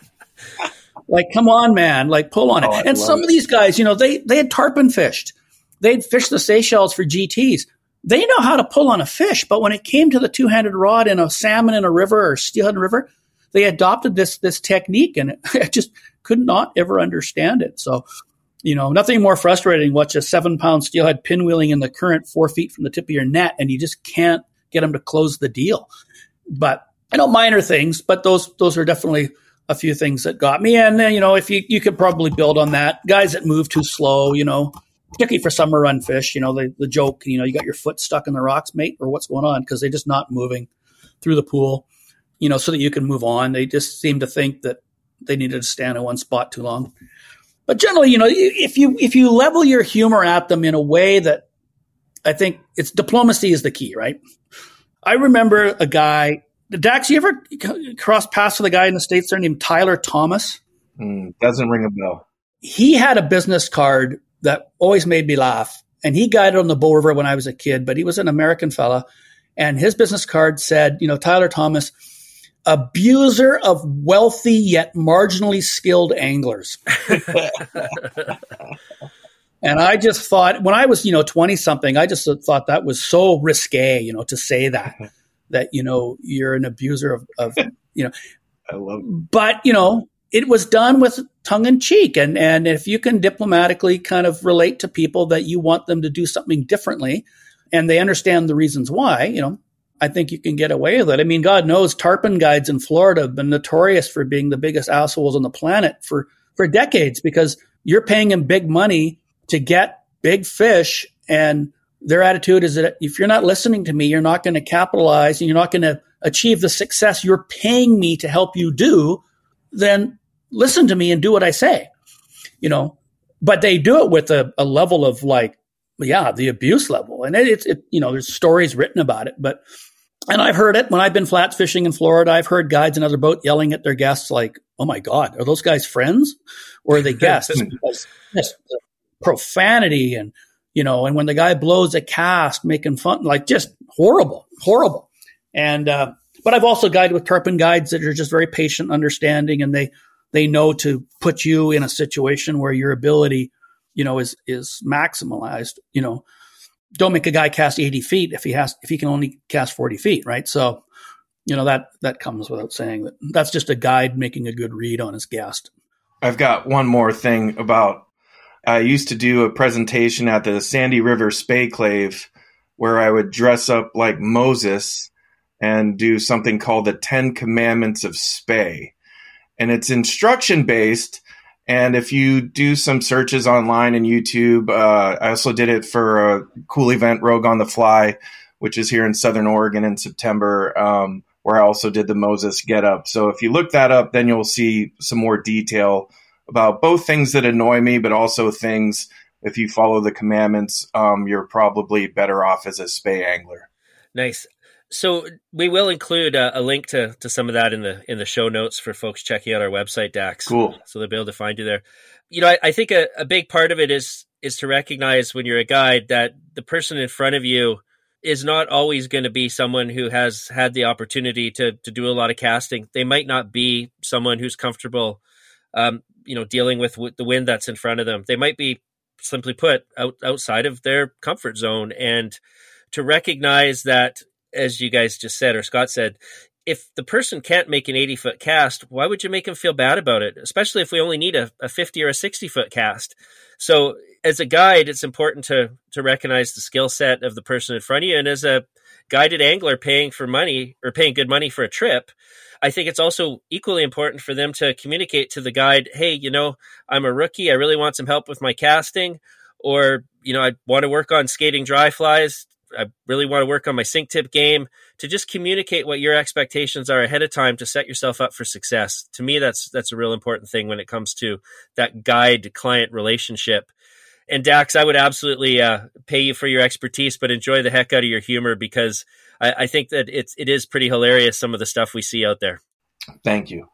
Like, come on, man, like pull on it. Oh, and some it. of these guys, you know, they, they had tarpon fished. They'd fished the Seychelles for G Ts. They know how to pull on a fish. But when it came to the two-handed rod in a salmon in a river or steelhead in a river, they adopted this, this technique and it, I just could not ever understand it. So, you know, nothing more frustrating. Watch a seven pound steelhead pinwheeling in the current four feet from the tip of your net and you just can't get them to close the deal. But, you know, minor things, but those, those are definitely a few things that got me. And then, you know, if you, you could probably build on that. Guys that move too slow, you know, particularly for summer run fish, you know, the, the joke, you know, you got your foot stuck in the rocks, mate, or what's going on? Because they're just not moving through the pool, you know, so that you can move on. They just seem to think that they needed to stand in one spot too long. But generally, you know, if you, if you level your humor at them in a way that I think it's diplomacy is the key, right? I remember a guy, Dax, you ever cross paths with a guy in the States there named Tyler Thomas? Mm, doesn't ring a bell. He had a business card that always made me laugh. And he guided on the Bow River when I was a kid, but he was an American fella. And his business card said, you know, Tyler Thomas, abuser of wealthy yet marginally skilled anglers. And I just thought, when I was, you know, twenty something, I just thought that was so risque, you know, to say that, that, you know, you're an abuser of, of you know, I love it. But, you know, it was done with tongue in cheek. And, and if you can diplomatically kind of relate to people that you want them to do something differently and they understand the reasons why, you know, I think you can get away with it. I mean, God knows tarpon guides in Florida have been notorious for being the biggest assholes on the planet for, for decades because you're paying them big money to get big fish. And their attitude is that if you're not listening to me, you're not going to capitalize and you're not going to achieve the success you're paying me to help you do, then listen to me and do what I say, you know, but they do it with a, a level of like, yeah, the abuse level. And it, it's, it, you know, there's stories written about it, but, and I've heard it when I've been flats fishing in Florida. I've heard guides in other boat yelling at their guests like, oh my God, are those guys friends or are they guests? Because yes, the profanity and, you know, and when the guy blows a cast, making fun, like just horrible, horrible. And, uh, but I've also guided with tarpon guides that are just very patient, understanding, and they, they know to put you in a situation where your ability, you know, is, is maximalized. You know, don't make a guy cast eighty feet if he has, if he can only cast forty feet. Right. So, you know, that, that comes without saying. That that's just a guide making a good read on his guest. I've got one more thing about, I used to do a presentation at the Sandy River Spayclave where I would dress up like Moses and do something called the Ten Commandments of Spay. And it's instruction based. And if you do some searches online and YouTube, uh, I also did it for a cool event, Rogue on the Fly, which is here in Southern Oregon in September, um, where I also did the Moses getup. So if you look that up, then you'll see some more detail about both things that annoy me, but also things, if you follow the commandments, um, you're probably better off as a spay angler. Nice. So we will include a, a link to, to some of that in the in the show notes for folks checking out our website, Dax. Cool. So they'll be able to find you there. You know, I, I think a, a big part of it is is to recognize when you're a guide that the person in front of you is not always going to be someone who has had the opportunity to to do a lot of casting. They might not be someone who's comfortable, um, you know, dealing with w- the wind that's in front of them. They might be, simply put, out, outside of their comfort zone. And to recognize that, as you guys just said, or Scott said, if the person can't make an eighty foot cast, why would you make them feel bad about it? Especially if we only need a, a fifty or a sixty foot cast. So as a guide, it's important to, to recognize the skill set of the person in front of you. And as a guided angler paying for money or paying good money for a trip, I think it's also equally important for them to communicate to the guide, hey, you know, I'm a rookie. I really want some help with my casting, or, you know, I want to work on skating dry flies. I really want to work on my sink tip game. To just communicate what your expectations are ahead of time to set yourself up for success. To me, that's that's a real important thing when it comes to that guide-client relationship. And Dax, I would absolutely uh, pay you for your expertise, but enjoy the heck out of your humor, because I, I think that it's it is pretty hilarious, some of the stuff we see out there. Thank you.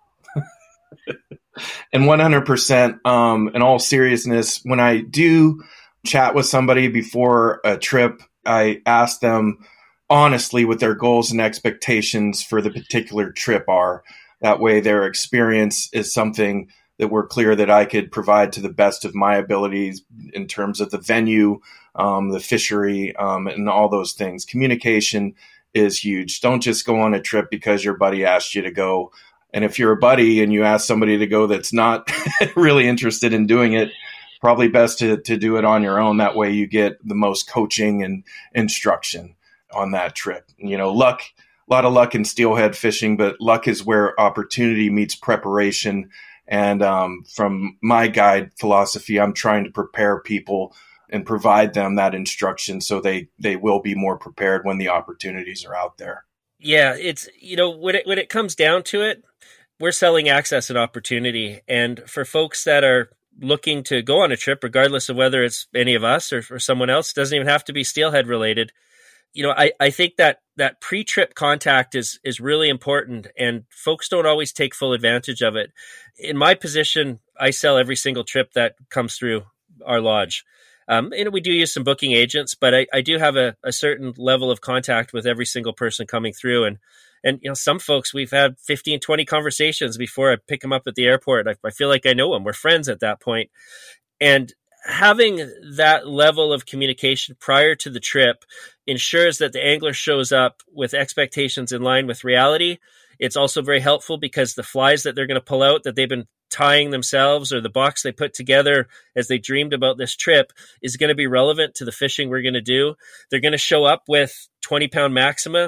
And one hundred percent, um, in all seriousness, when I do chat with somebody before a trip, I ask them honestly what their goals and expectations for the particular trip are. That way their experience is something that we're clear that I could provide to the best of my abilities in terms of the venue, um, the fishery, um, and all those things. Communication is huge. Don't just go on a trip because your buddy asked you to go. And if you're a buddy and you ask somebody to go that's not really interested in doing it, probably best to, to do it on your own. That way you get the most coaching and instruction on that trip. You know, luck, a lot of luck in steelhead fishing, but luck is where opportunity meets preparation. And um, from my guide philosophy, I'm trying to prepare people and provide them that instruction so they, they will be more prepared when the opportunities are out there. Yeah, it's, you know, when it when it comes down to it, we're selling access and opportunity. And for folks that are looking to go on a trip, regardless of whether it's any of us or, or someone else, doesn't even have to be steelhead related. you know, I, I think that that pre-trip contact is is really important, and folks don't always take full advantage of it. In my position, I sell every single trip that comes through our lodge. Um, and we do use some booking agents, but I, I do have a, a certain level of contact with every single person coming through. And, and, you know, some folks, we've had fifteen, twenty conversations before I pick them up at the airport. I, I feel like I know them. We're friends at that point. And having that level of communication prior to the trip ensures that the angler shows up with expectations in line with reality. It's also very helpful because the flies that they're going to pull out that they've been tying themselves, or the box they put together as they dreamed about this trip, is going to be relevant to the fishing we're going to do. They're going to show up with twenty pound Maxima,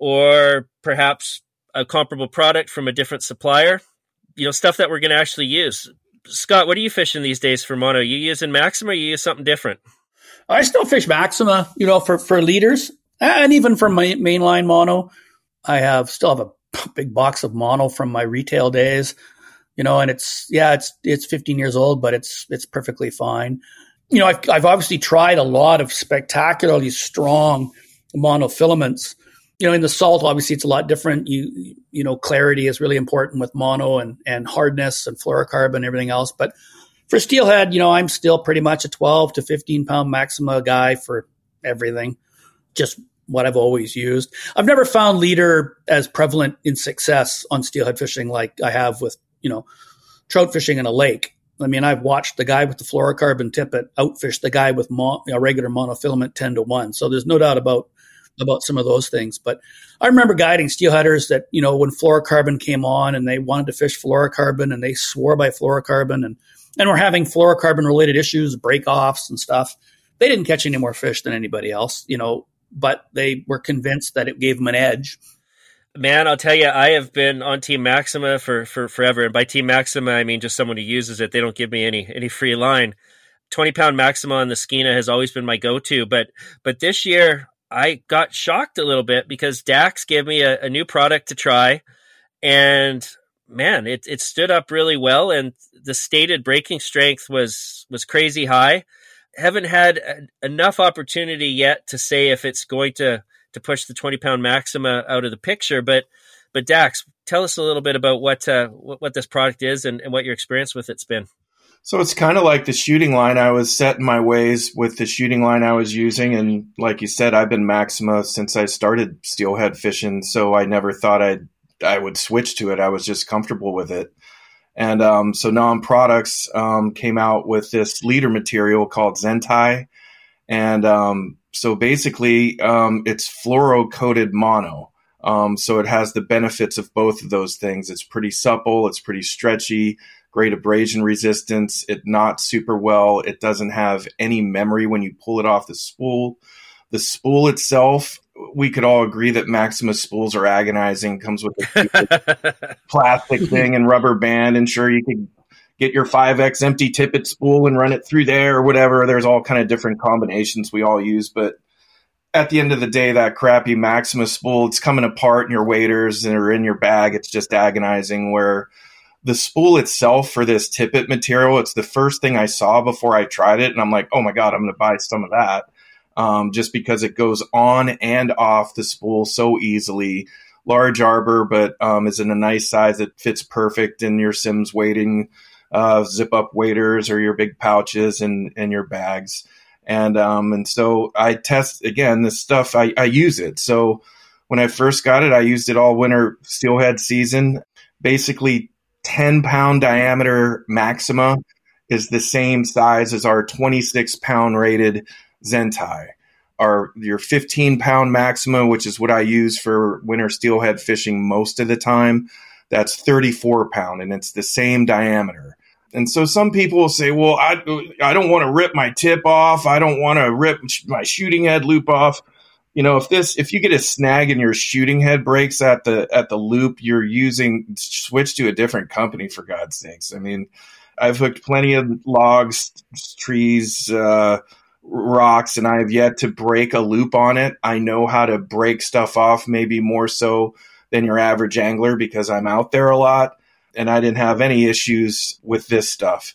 or perhaps a comparable product from a different supplier, you know, stuff that we're going to actually use. Scott, what are you fishing these days for mono? You using Maxima, or you use something different? I still fish Maxima, you know, for, for leaders, and even for my mainline mono. I have still have a big box of mono from my retail days, you know, and it's, yeah, it's, it's fifteen years old, but it's, it's perfectly fine. You know, I've, I've obviously tried a lot of spectacularly strong monofilaments. You know, in the salt, obviously it's a lot different. You, you know, clarity is really important with mono, and, and hardness and fluorocarbon and everything else. But for steelhead, you know, I'm still pretty much a twelve to fifteen pound Maxima guy for everything. Just what I've always used. I've never found leader as prevalent in success on steelhead fishing like I have with, you know, trout fishing in a lake. I mean, I've watched the guy with the fluorocarbon tippet outfish the guy with mo- you know, regular monofilament ten to one. So there's no doubt about about some of those things. But I remember guiding steelheaders that, you know, when fluorocarbon came on and they wanted to fish fluorocarbon and they swore by fluorocarbon, and, and were having fluorocarbon related issues, break-offs and stuff. They didn't catch any more fish than anybody else, you know, but they were convinced that it gave them an edge. Man, I'll tell you, I have been on Team Maxima for, for forever. And by Team Maxima, I mean just someone who uses it. They don't give me any any free line. twenty pound Maxima on the Skeena has always been my go-to. But but this year, I got shocked a little bit because Dax gave me a, a new product to try. And man, it, it stood up really well. And the stated breaking strength was was crazy high. Haven't had a, enough opportunity yet to say if it's going to to push the twenty pound Maxima out of the picture. But, but Dax, tell us a little bit about what, uh, what, what this product is and, and what your experience with it's been. So it's kind of like the shooting line. I was set in my ways with the shooting line I was using. And like you said, I've been Maxima since I started steelhead fishing. So I never thought I'd, I would switch to it. I was just comfortable with it. And, um, so Nom Products, um, came out with this leader material called Zentai. And, um, So basically, um, it's fluoro-coated mono. Um, so it has the benefits of both of those things. It's pretty supple. It's pretty stretchy, great abrasion resistance. It knots super well. It doesn't have any memory when you pull it off the spool. The spool itself, we could all agree that Maxima spools are agonizing. Comes with a plastic thing and rubber band. And sure, you could get your five X empty tippet spool and run it through there or whatever. There's all kind of different combinations we all use. But at the end of the day, that crappy Maxima spool, it's coming apart in your waders or in your bag. It's just agonizing. Where the spool itself for this tippet material, it's the first thing I saw before I tried it. And I'm like, oh my God, I'm going to buy some of that. Um, just because it goes on and off the spool so easily. Large arbor, but um, is in a nice size that fits perfect in your Sims wading Uh, zip up waders or your big pouches and, and your bags. And, um, and so I test again, this stuff, I, I use it. So when I first got it, I used it all winter steelhead season. Basically ten pound diameter Maxima is the same size as our twenty-six pound rated Zentai. Our, your fifteen pound Maxima, which is what I use for winter steelhead fishing most of the time, that's thirty-four pound and it's the same diameter. And so some people will say, well, I, I don't want to rip my tip off. I don't want to rip my shooting head loop off. You know, if this, if you get a snag and your shooting head breaks at the, at the loop you're using, switch to a different company for God's sakes. I mean, I've hooked plenty of logs, trees, uh, rocks, and I've yet to break a loop on it. I know how to break stuff off, maybe more so than your average angler because I'm out there a lot. And I didn't have any issues with this stuff.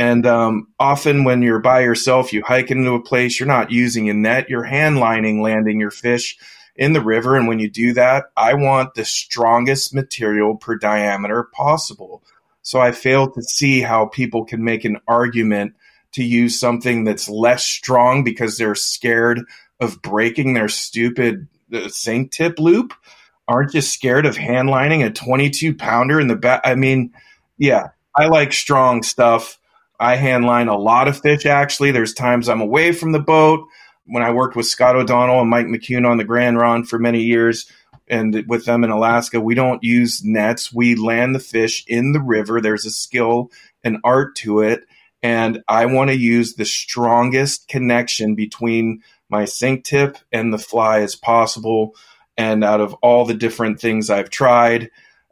And um, often when you're by yourself, you hike into a place, you're not using a net, you're hand lining landing your fish in the river. And when you do that, I want the strongest material per diameter possible. So I fail to see how people can make an argument to use something that's less strong because they're scared of breaking their stupid uh, sink tip loop. Aren't you scared of hand lining a twenty-two pounder in the back? I mean, yeah, I like strong stuff. I hand line a lot of fish, actually. There's times I'm away from the boat. When I worked with Scott O'Donnell and Mike McCune on the Grand Ronde for many years, and with them in Alaska, we don't use nets. We land the fish in the river. There's a skill and art to it. And I want to use the strongest connection between my sink tip and the fly as possible. And out of all the different things I've tried,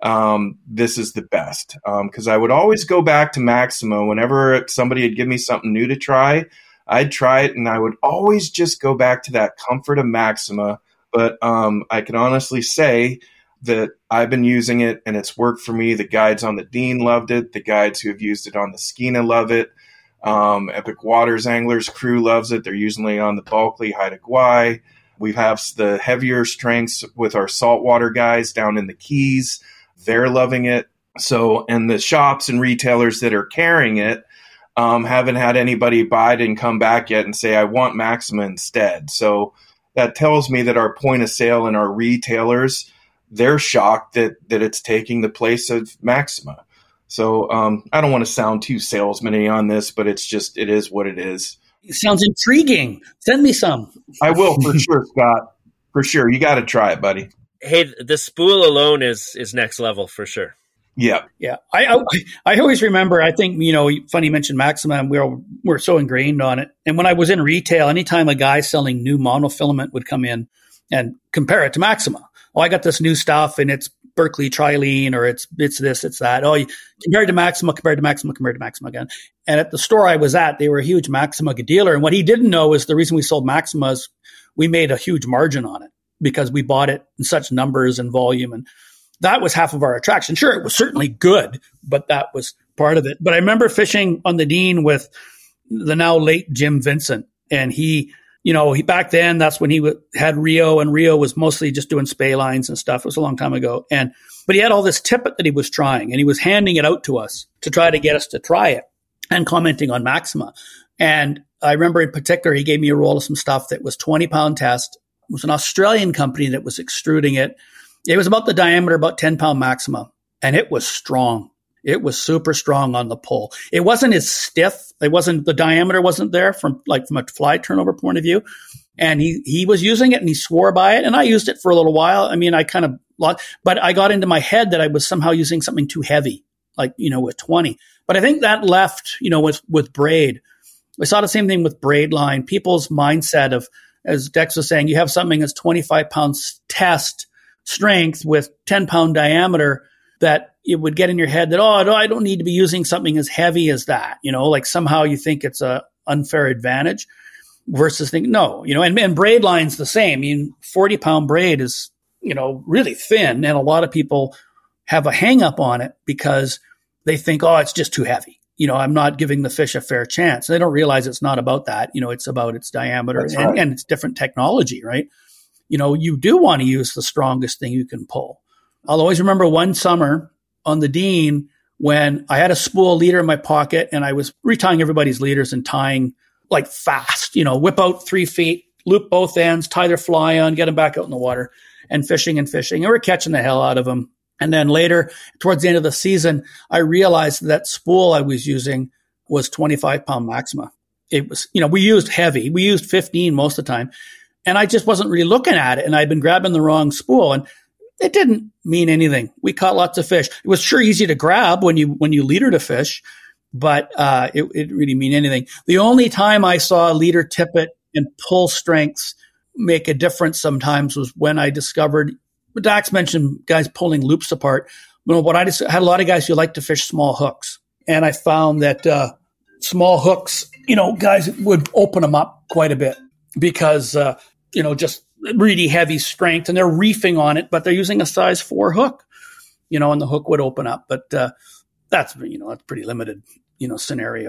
um, this is the best. Because um, I would always go back to Maxima. Whenever somebody would give me something new to try, I'd try it, and I would always just go back to that comfort of Maxima. But um, I can honestly say that I've been using it, and it's worked for me. The guides on the Dean loved it. The guides who have used it on the Skeena love it. Um, Epic Waters Anglers crew loves it. They're usually on the Bulkley, Haida Gwaii. We have the heavier strengths with our saltwater guys down in the Keys. They're loving it. So, and the shops and retailers that are carrying it um, haven't had anybody buy it and come back yet and say, I want Maxima instead. So that tells me that our point of sale and our retailers, they're shocked that, that it's taking the place of Maxima. So um, I don't want to sound too salesman-y on this, but it's just, it is what it is. It sounds intriguing. Send me some. I will for sure, Scott. For sure. You got to try it, buddy. Hey, the spool alone is is next level for sure. Yeah. Yeah. I, I I always remember, I think, you know, funny you mentioned Maxima, and we're, we're so ingrained on it. And when I was in retail, anytime a guy selling new monofilament would come in and compare it to Maxima. Oh, I got this new stuff and it's Berkeley Trilene, or it's it's this, it's that. Oh, you, compared to Maxima, compared to Maxima, compared to Maxima again. And at the store I was at, they were a huge Maxima dealer. And what he didn't know is the reason we sold Maxima is we made a huge margin on it because we bought it in such numbers and volume. And that was half of our attraction. Sure, it was certainly good, but that was part of it. But I remember fishing on the Dean with the now late Jim Vincent. And he, you know, he back then, that's when he w- had Rio, and Rio was mostly just doing spay lines and stuff. It was a long time ago. And, but he had all this tippet that he was trying, and he was handing it out to us to try to get us to try it and commenting on Maxima. And I remember in particular, he gave me a roll of some stuff that was twenty pound test. It was an Australian company that was extruding it. It was about the diameter, about ten pound Maxima, and it was strong. It was super strong on the pull. It wasn't as stiff. It wasn't, the diameter wasn't there from like from a fly turnover point of view. And he, he was using it and he swore by it. And I used it for a little while. I mean, I kind of, but I got into my head that I was somehow using something too heavy, like, you know, with twenty. But I think that left, you know, with, with braid. I saw the same thing with braid line. People's mindset of, as Dex was saying, you have something that's twenty-five pounds test strength with ten pound diameter, that it would get in your head that, oh, no, I don't need to be using something as heavy as that. You know, like somehow you think it's a unfair advantage versus think, no, you know, and, and braid line's the same. I mean, forty pound braid is, you know, really thin. And a lot of people have a hang up on it because they think, oh, it's just too heavy. You know, I'm not giving the fish a fair chance. They don't realize it's not about that. You know, it's about its diameter and, right. and it's different technology, right? You know, you do want to use the strongest thing you can pull. I'll always remember one summer on the Dean when I had a spool leader in my pocket and I was retying everybody's leaders and tying like fast, you know, whip out three feet, loop both ends, tie their fly on, get them back out in the water and fishing and fishing. And we're catching the hell out of them. And then later, towards the end of the season, I realized that spool I was using was twenty-five pound Maxima. It was, you know, we used heavy. We used fifteen most of the time. And I just wasn't really looking at it. And I'd been grabbing the wrong spool. And it didn't mean anything. We caught lots of fish. It was sure easy to grab when you when you leadered a fish, but uh, it, it didn't really mean anything. The only time I saw leader tippet and pull strengths make a difference sometimes was when I discovered, Dax mentioned guys pulling loops apart. You know, what I just had a lot of guys who like to fish small hooks. And I found that uh, small hooks, you know, guys would open them up quite a bit because, uh, you know, just really heavy strength, and they're reefing on it, but they're using a size four hook, you know, and the hook would open up. But uh, that's, you know, that's pretty limited, you know, scenario.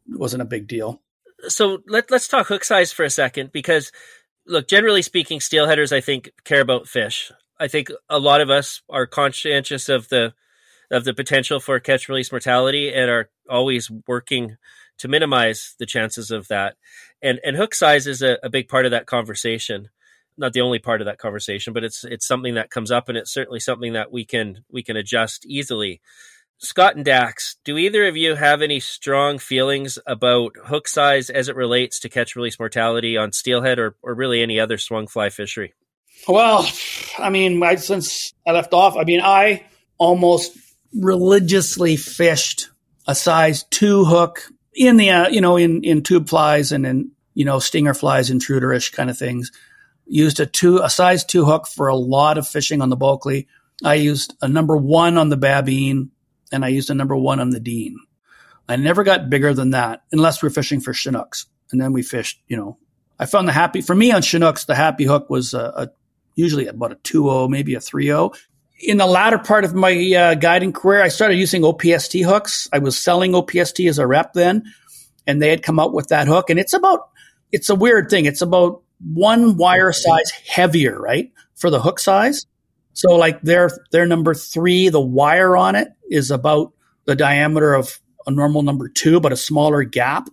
wasn't a big deal. So let, let's talk hook size for a second, because look, generally speaking, steelheaders, I think, care about fish. I think a lot of us are conscientious of the of the potential for catch release mortality and are always working to minimize the chances of that. And and hook size is a, a big part of that conversation. Not the only part of that conversation, but it's it's something that comes up, and it's certainly something that we can we can adjust easily. Scott and Dax, do either of you have any strong feelings about hook size as it relates to catch release mortality on steelhead or, or really any other swung fly fishery? Well, I mean, I, since I left off, I mean, I almost religiously fished a size two hook in the, uh, you know, in, in tube flies and in, you know, stinger flies, intruderish kind of things. Used a two, a size two hook for a lot of fishing on the Bulkley. I used a number one on the Babine, and I used a number one on the Dean. I never got bigger than that unless we're fishing for Chinooks. And then we fished, you know, I found the happy, for me on Chinooks, the happy hook was a, a usually about a two oh, maybe a three oh. In the latter part of my uh, guiding career, I started using O P S T hooks. I was selling O P S T as a rep then, and they had come out with that hook. And it's about, it's a weird thing. It's about one wire size heavier, right, for the hook size. So like their their number three, the wire on it is about the diameter of a normal number two, but a smaller gap.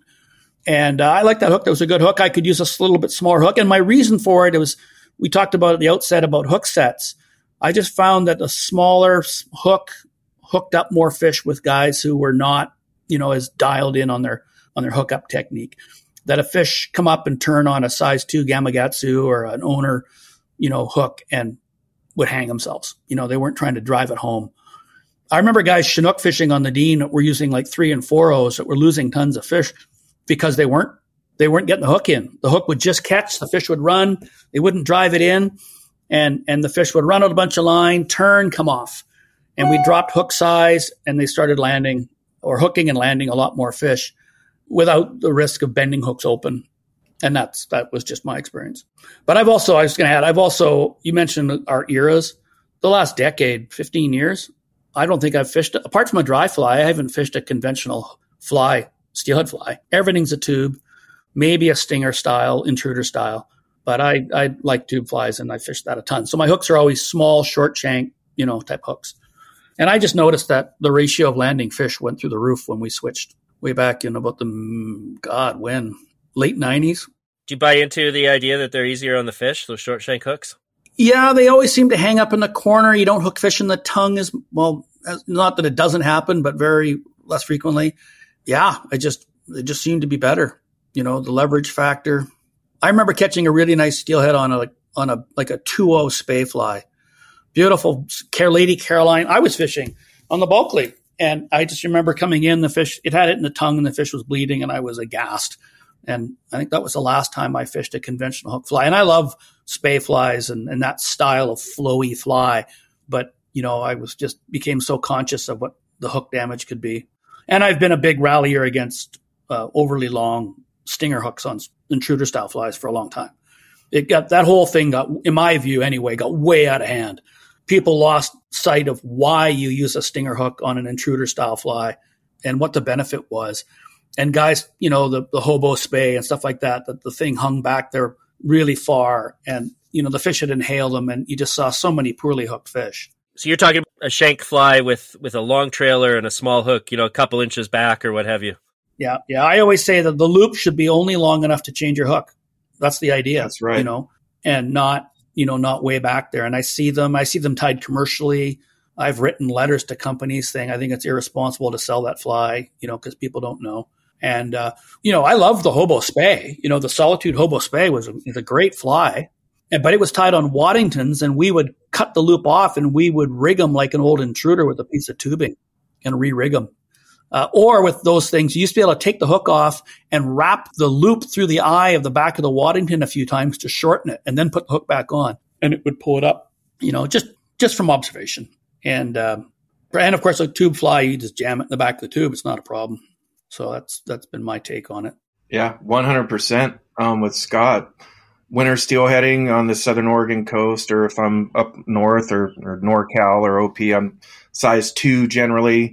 And uh, I like that hook. That was a good hook. I could use a little bit smaller hook. And my reason for it, it was, we talked about at the outset about hook sets. I just found that a smaller hook hooked up more fish with guys who were not, you know, as dialed in on their on their hookup technique. That a fish come up and turn on a size two Gamakatsu or an owner, you know, hook and would hang themselves. You know, they weren't trying to drive it home. I remember guys Chinook fishing on the Dean that were using like three and four O's that were losing tons of fish because they weren't they weren't getting the hook in. The hook would just catch, the fish would run, they wouldn't drive it in, and and the fish would run out a bunch of line, turn, come off. And we dropped hook size, and they started landing or hooking and landing a lot more fish without the risk of bending hooks open. And that's, that was just my experience. But I've also, I was going to add, I've also, you mentioned our eras, the last decade, fifteen years, I don't think I've fished, apart from a dry fly, I haven't fished a conventional fly, steelhead fly. Everything's a tube, maybe a stinger style, intruder style. But I, I like tube flies, and I fish that a ton. So my hooks are always small, short shank, you know, type hooks. And I just noticed that the ratio of landing fish went through the roof when we switched way back in about the, God, when? Late nineties. Do you buy into the idea that they're easier on the fish, those short shank hooks? Yeah, they always seem to hang up in the corner. You don't hook fish in the tongue as well. As, not that it doesn't happen, but very less frequently. Yeah, I just they just seem to be better. You know, the leverage factor. I remember catching a really nice steelhead on a like on a like a two oh spay fly. Beautiful Lady Caroline. I was fishing on the Bulkley, and I just remember coming in, the fish, it had it in the tongue, and the fish was bleeding, and I was aghast. And I think that was the last time I fished a conventional hook fly. And I love spay flies and, and that style of flowy fly. But, you know, I was just became so conscious of what the hook damage could be. And I've been a big rallier against uh, overly long stinger hooks on intruder style flies for a long time. It got, that whole thing got, in my view anyway, got way out of hand. People lost sight of why you use a stinger hook on an intruder style fly and what the benefit was. And guys, you know, the, the hobo spay and stuff like that, that the thing hung back there really far, and, you know, the fish had inhaled them, and you just saw so many poorly hooked fish. So you're talking a shank fly with, with a long trailer and a small hook, you know, a couple inches back or what have you. Yeah. Yeah. I always say that the loop should be only long enough to change your hook. That's the idea. That's right. You know, and not, you know, not way back there. And I see them, I see them tied commercially. I've written letters to companies saying, I think it's irresponsible to sell that fly, you know, because people don't know. And, uh, you know, I love the hobo spay. You know, the Solitude hobo spay was a, was a great fly, and, but it was tied on Waddingtons, and we would cut the loop off and we would rig them like an old intruder with a piece of tubing and re-rig them. Uh, or with those things, you used to be able to take the hook off and wrap the loop through the eye of the back of the Waddington a few times to shorten it, and then put the hook back on, and it would pull it up, you know, just, just from observation. And, um, and of course, a tube fly, you just jam it in the back of the tube. It's not a problem. So that's that's been my take on it. Yeah, one hundred percent um, with Scott. Winter steelheading on the Southern Oregon coast, or if I'm up north or, or NorCal or O P, I'm size two generally.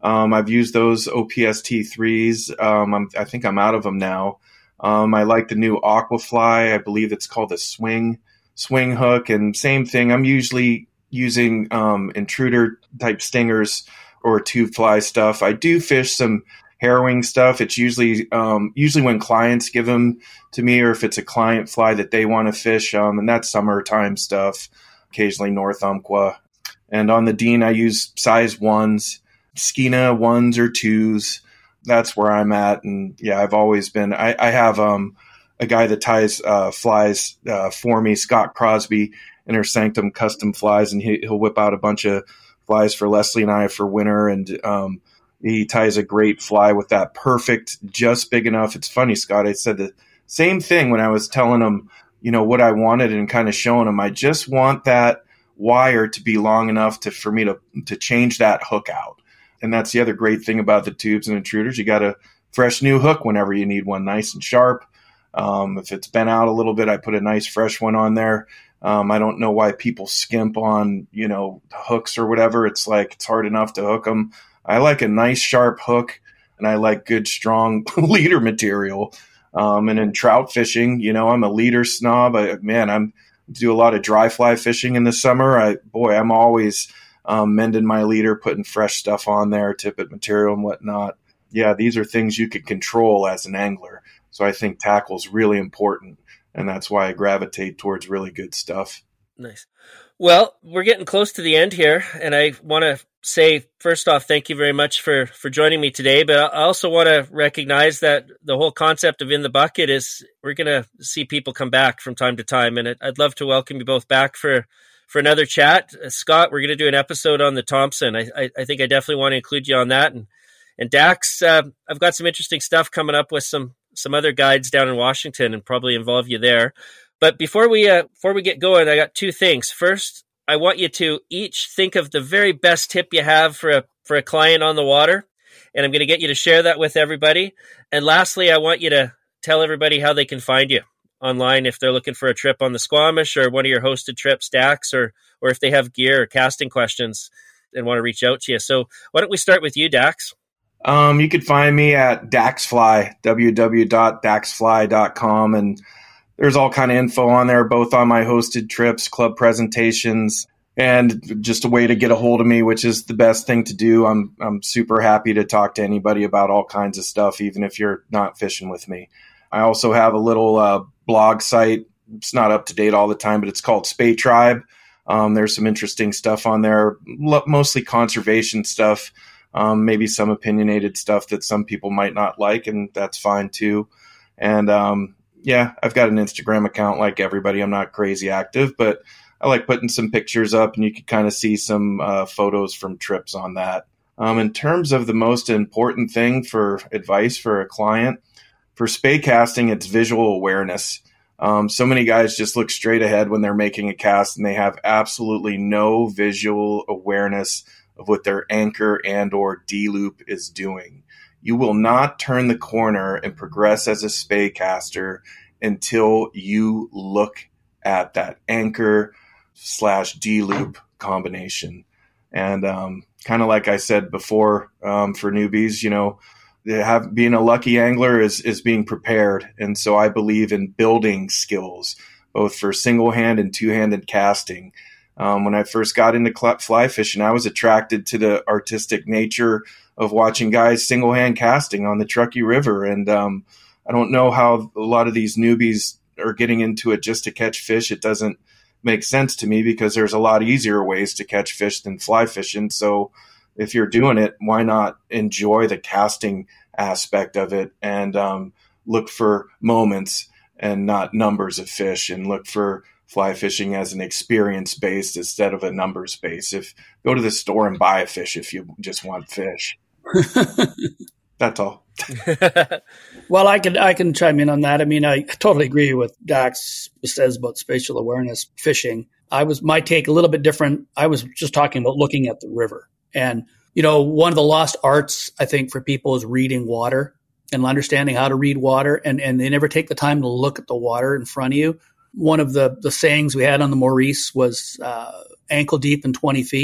Um, I've used those O P S T threes. Um, I'm, I think I'm out of them now. Um, I like the new Aquafly. I believe it's called the Swing Swing Hook. And same thing. I'm usually using um, intruder type stingers or tube fly stuff. I do fish some harrowing stuff. It's usually um, usually when clients give them to me, or if it's a client fly that they want to fish, um, and that's summertime stuff. Occasionally North Umpqua. And on the Dean, I use size ones, Skeena ones or twos. That's where I'm at. And yeah, I've always been, I, I have um, a guy that ties uh, flies uh, for me, Scott Crosby, Inner Sanctum Custom Flies, and he, he'll whip out a bunch of flies for Leslie and I for winter. And um, he ties a great fly with that perfect, just big enough. It's funny, Scott, I said the same thing when I was telling him, you know, what I wanted and kind of showing him. I just want that wire to be long enough to for me to to change that hook out. And that's the other great thing about the tubes and intruders. You got a fresh new hook whenever you need one, nice and sharp. Um, if it's been out a little bit, I put a nice fresh one on there. Um, I don't know why people skimp on, you know, hooks or whatever. It's like it's hard enough to hook them. I like a nice sharp hook, and I like good, strong leader material. Um, and in trout fishing, you know, I'm a leader snob. I, man, I'm do a lot of dry fly fishing in the summer. I boy, I'm always Um, mending my leader, putting fresh stuff on there, tippet material and whatnot. Yeah, these are things you can control as an angler. So I think tackle's really important, and that's why I gravitate towards really good stuff. Nice. Well, we're getting close to the end here, and I want to say, first off, thank you very much for, for joining me today, but I also want to recognize that the whole concept of In the Bucket is we're going to see people come back from time to time, and I'd love to welcome you both back for for another chat. Uh, Scott, we're going to do an episode on the Thompson. I, I, I think I definitely want to include you on that. And, and Dax, uh, I've got some interesting stuff coming up with some, some other guides down in Washington and probably involve you there. But before we, uh, before we get going, I got two things. First, I want you to each think of the very best tip you have for a, for a client on the water. And I'm going to get you to share that with everybody. And lastly, I want you to tell everybody how they can find you online if they're looking for a trip on the Squamish or one of your hosted trips, Dax, or or if they have gear or casting questions and want to reach out to you. So why don't we start with you, Dax? Um, you could find me at Daxfly, w w w dot daxfly dot com, and there's all kind of info on there, both on my hosted trips, club presentations, and just a way to get a hold of me, which is the best thing to do. I'm I'm super happy to talk to anybody about all kinds of stuff, even if you're not fishing with me. I also have a little uh, blog site. It's not up to date all the time, but it's called Spay Tribe. Um, there's some interesting stuff on there, mostly conservation stuff, um, maybe some opinionated stuff that some people might not like, and that's fine too. And um, yeah, I've got an Instagram account like everybody. I'm not crazy active, but I like putting some pictures up, and you can kind of see some uh, photos from trips on that. Um, in terms of the most important thing for advice for a client, for spay casting, it's visual awareness. Um, so many guys just look straight ahead when they're making a cast, and they have absolutely no visual awareness of what their anchor and or D-loop is doing. You will not turn the corner and progress as a spay caster until you look at that anchor slash D-loop combination. And um, kind of like I said before, um, for newbies, you know, have being a lucky angler is is being prepared. And so I believe in building skills, both for single hand and two handed casting. Um, when I first got into fly fishing, I was attracted to the artistic nature of watching guys single hand casting on the Truckee River. And um, I don't know how a lot of these newbies are getting into it just to catch fish. It doesn't make sense to me, because there's a lot easier ways to catch fish than fly fishing. So if you're doing it, why not enjoy the casting aspect of it and um, look for moments and not numbers of fish, and look for fly fishing as an experience based instead of a numbers based. If go to the store and buy a fish if you just want fish. That's all. Well, I can I can chime in on that. I mean, I totally agree with Dax says about spatial awareness fishing. I was my take a little bit different. I was just talking about looking at the river. And, you know, one of the lost arts, I think, for people is reading water and understanding how to read water. And, and they never take the time to look at the water in front of you. One of the, the sayings we had on the Maurice was uh, ankle deep in twenty feet.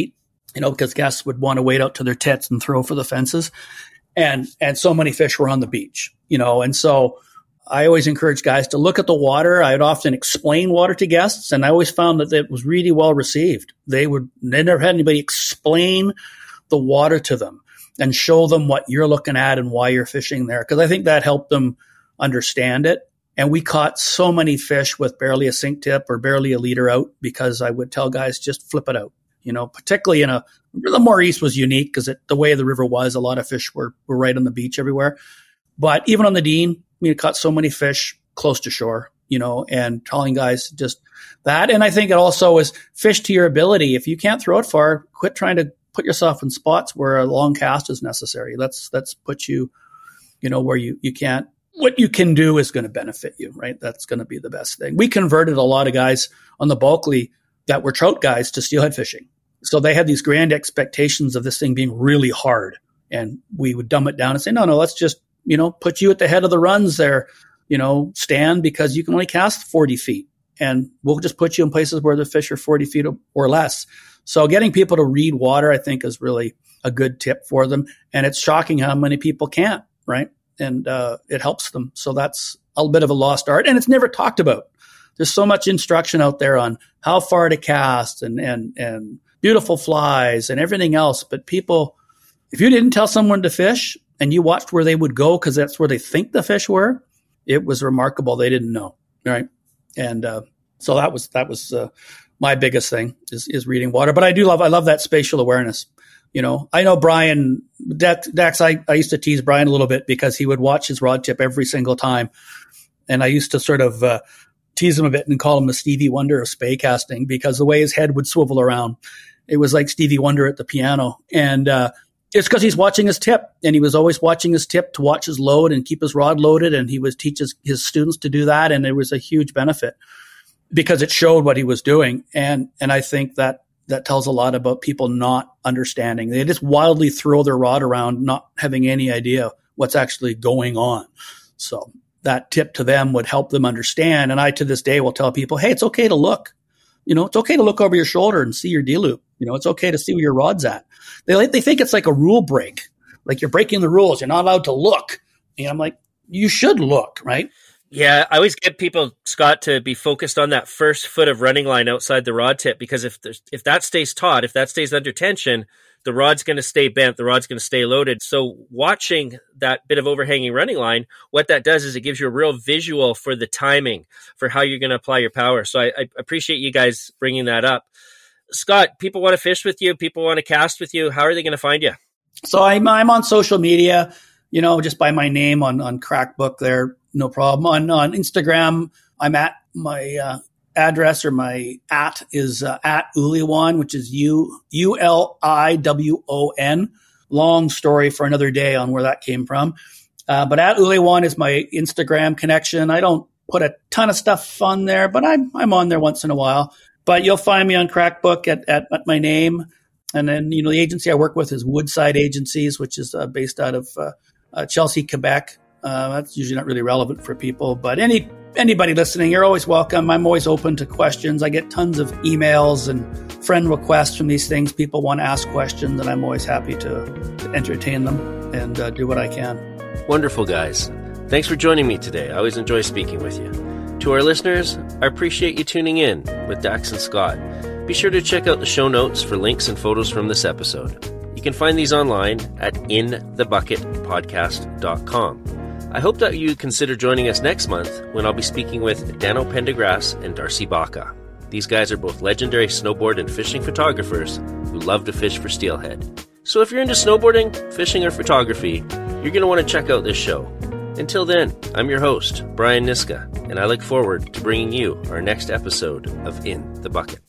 you know, because guests would want to wade out to their tits and throw for the fences. And, and so many fish were on the beach, you know, and so I always encourage guys to look at the water. I'd often explain water to guests, and I always found that it was really well received. They would, they never had anybody explain the water to them and show them what you're looking at and why you're fishing there. Cause I think that helped them understand it. And we caught so many fish with barely a sink tip or barely a leader out because I would tell guys, just flip it out. You know, particularly in a, the Maurice was unique because the way the river was, a lot of fish were, were right on the beach everywhere. But even on the Dean, we caught so many fish close to shore, you know, and telling guys just that. And I think it also is fish to your ability. If you can't throw it far, quit trying to put yourself in spots where a long cast is necessary. Let's, let's put you, you know, where you, you can't, what you can do is going to benefit you, right? That's going to be the best thing. We converted a lot of guys on the Bulkley that were trout guys to steelhead fishing. So they had these grand expectations of this thing being really hard. And we would dumb it down and say, no, no, let's just, you know, put you at the head of the runs there, you know, stand because you can only cast forty feet. And we'll just put you in places where the fish are forty feet or less. So getting people to read water, I think, is really a good tip for them. And it's shocking how many people can't, right? And uh, it helps them. So that's a bit of a lost art. And it's never talked about. There's so much instruction out there on how far to cast and, and, and beautiful flies and everything else. But people, if you didn't tell someone to fish and you watched where they would go because that's where they think the fish were, it was remarkable. They didn't know, right? And uh, so that was that was uh, my biggest thing is, is reading water. But I do love I love that spatial awareness. You know, I know Brian Dax. Dax I, I used to tease Brian a little bit because he would watch his rod tip every single time, and I used to sort of uh, tease him a bit and call him the Stevie Wonder of spay casting because the way his head would swivel around, it was like Stevie Wonder at the piano. And uh, it's because he's watching his tip, and he was always watching his tip to watch his load and keep his rod loaded, and he would teach his, his students to do that, and it was a huge benefit because it showed what he was doing. And and I think that that tells a lot about people not understanding. They just wildly throw their rod around, not having any idea what's actually going on. So that tip to them would help them understand. And I, to this day, will tell people, hey, it's okay to look. You know, it's okay to look over your shoulder and see your D-loop. You know, it's okay to see where your rod's at. They like, they think it's like a rule break. Like you're breaking the rules. You're not allowed to look. And I'm like, you should look, right? Yeah, I always get people, Scott, to be focused on that first foot of running line outside the rod tip, because if if that stays taut, if that stays under tension, the rod's going to stay bent, the rod's going to stay loaded. So watching that bit of overhanging running line, what that does is it gives you a real visual for the timing, for how you're going to apply your power. So I, I appreciate you guys bringing that up. Scott, people want to fish with you, people want to cast with you. How are they going to find you? So I'm, I'm on social media, you know, just by my name on, on Crackbook there. No problem. On, on Instagram, I'm at my uh, address or my at is uh, at Uliwon, which is U U L I W O N. Long story for another day on where that came from. Uh, but at Uliwon is my Instagram connection. I don't put a ton of stuff on there, but I'm I'm on there once in a while. But you'll find me on Crackbook at, at, at my name. And then, you know, the agency I work with is Woodside Agencies, which is uh, based out of uh, uh, Chelsea, Quebec. Uh, that's usually not really relevant for people, but any anybody listening, you're always welcome. I'm always open to questions. I get tons of emails and friend requests from these things. People want to ask questions, and I'm always happy to, to entertain them and uh, do what I can. Wonderful, guys. Thanks for joining me today. I always enjoy speaking with you. To our listeners, I appreciate you tuning in with Dax and Scott. Be sure to check out the show notes for links and photos from this episode. You can find these online at in the bucket podcast dot com. I hope that you consider joining us next month when I'll be speaking with Dano Pendergrass and Darcy Baca. These guys are both legendary snowboard and fishing photographers who love to fish for steelhead. So if you're into snowboarding, fishing, or photography, you're going to want to check out this show. Until then, I'm your host, Brian Niska, and I look forward to bringing you our next episode of In the Bucket.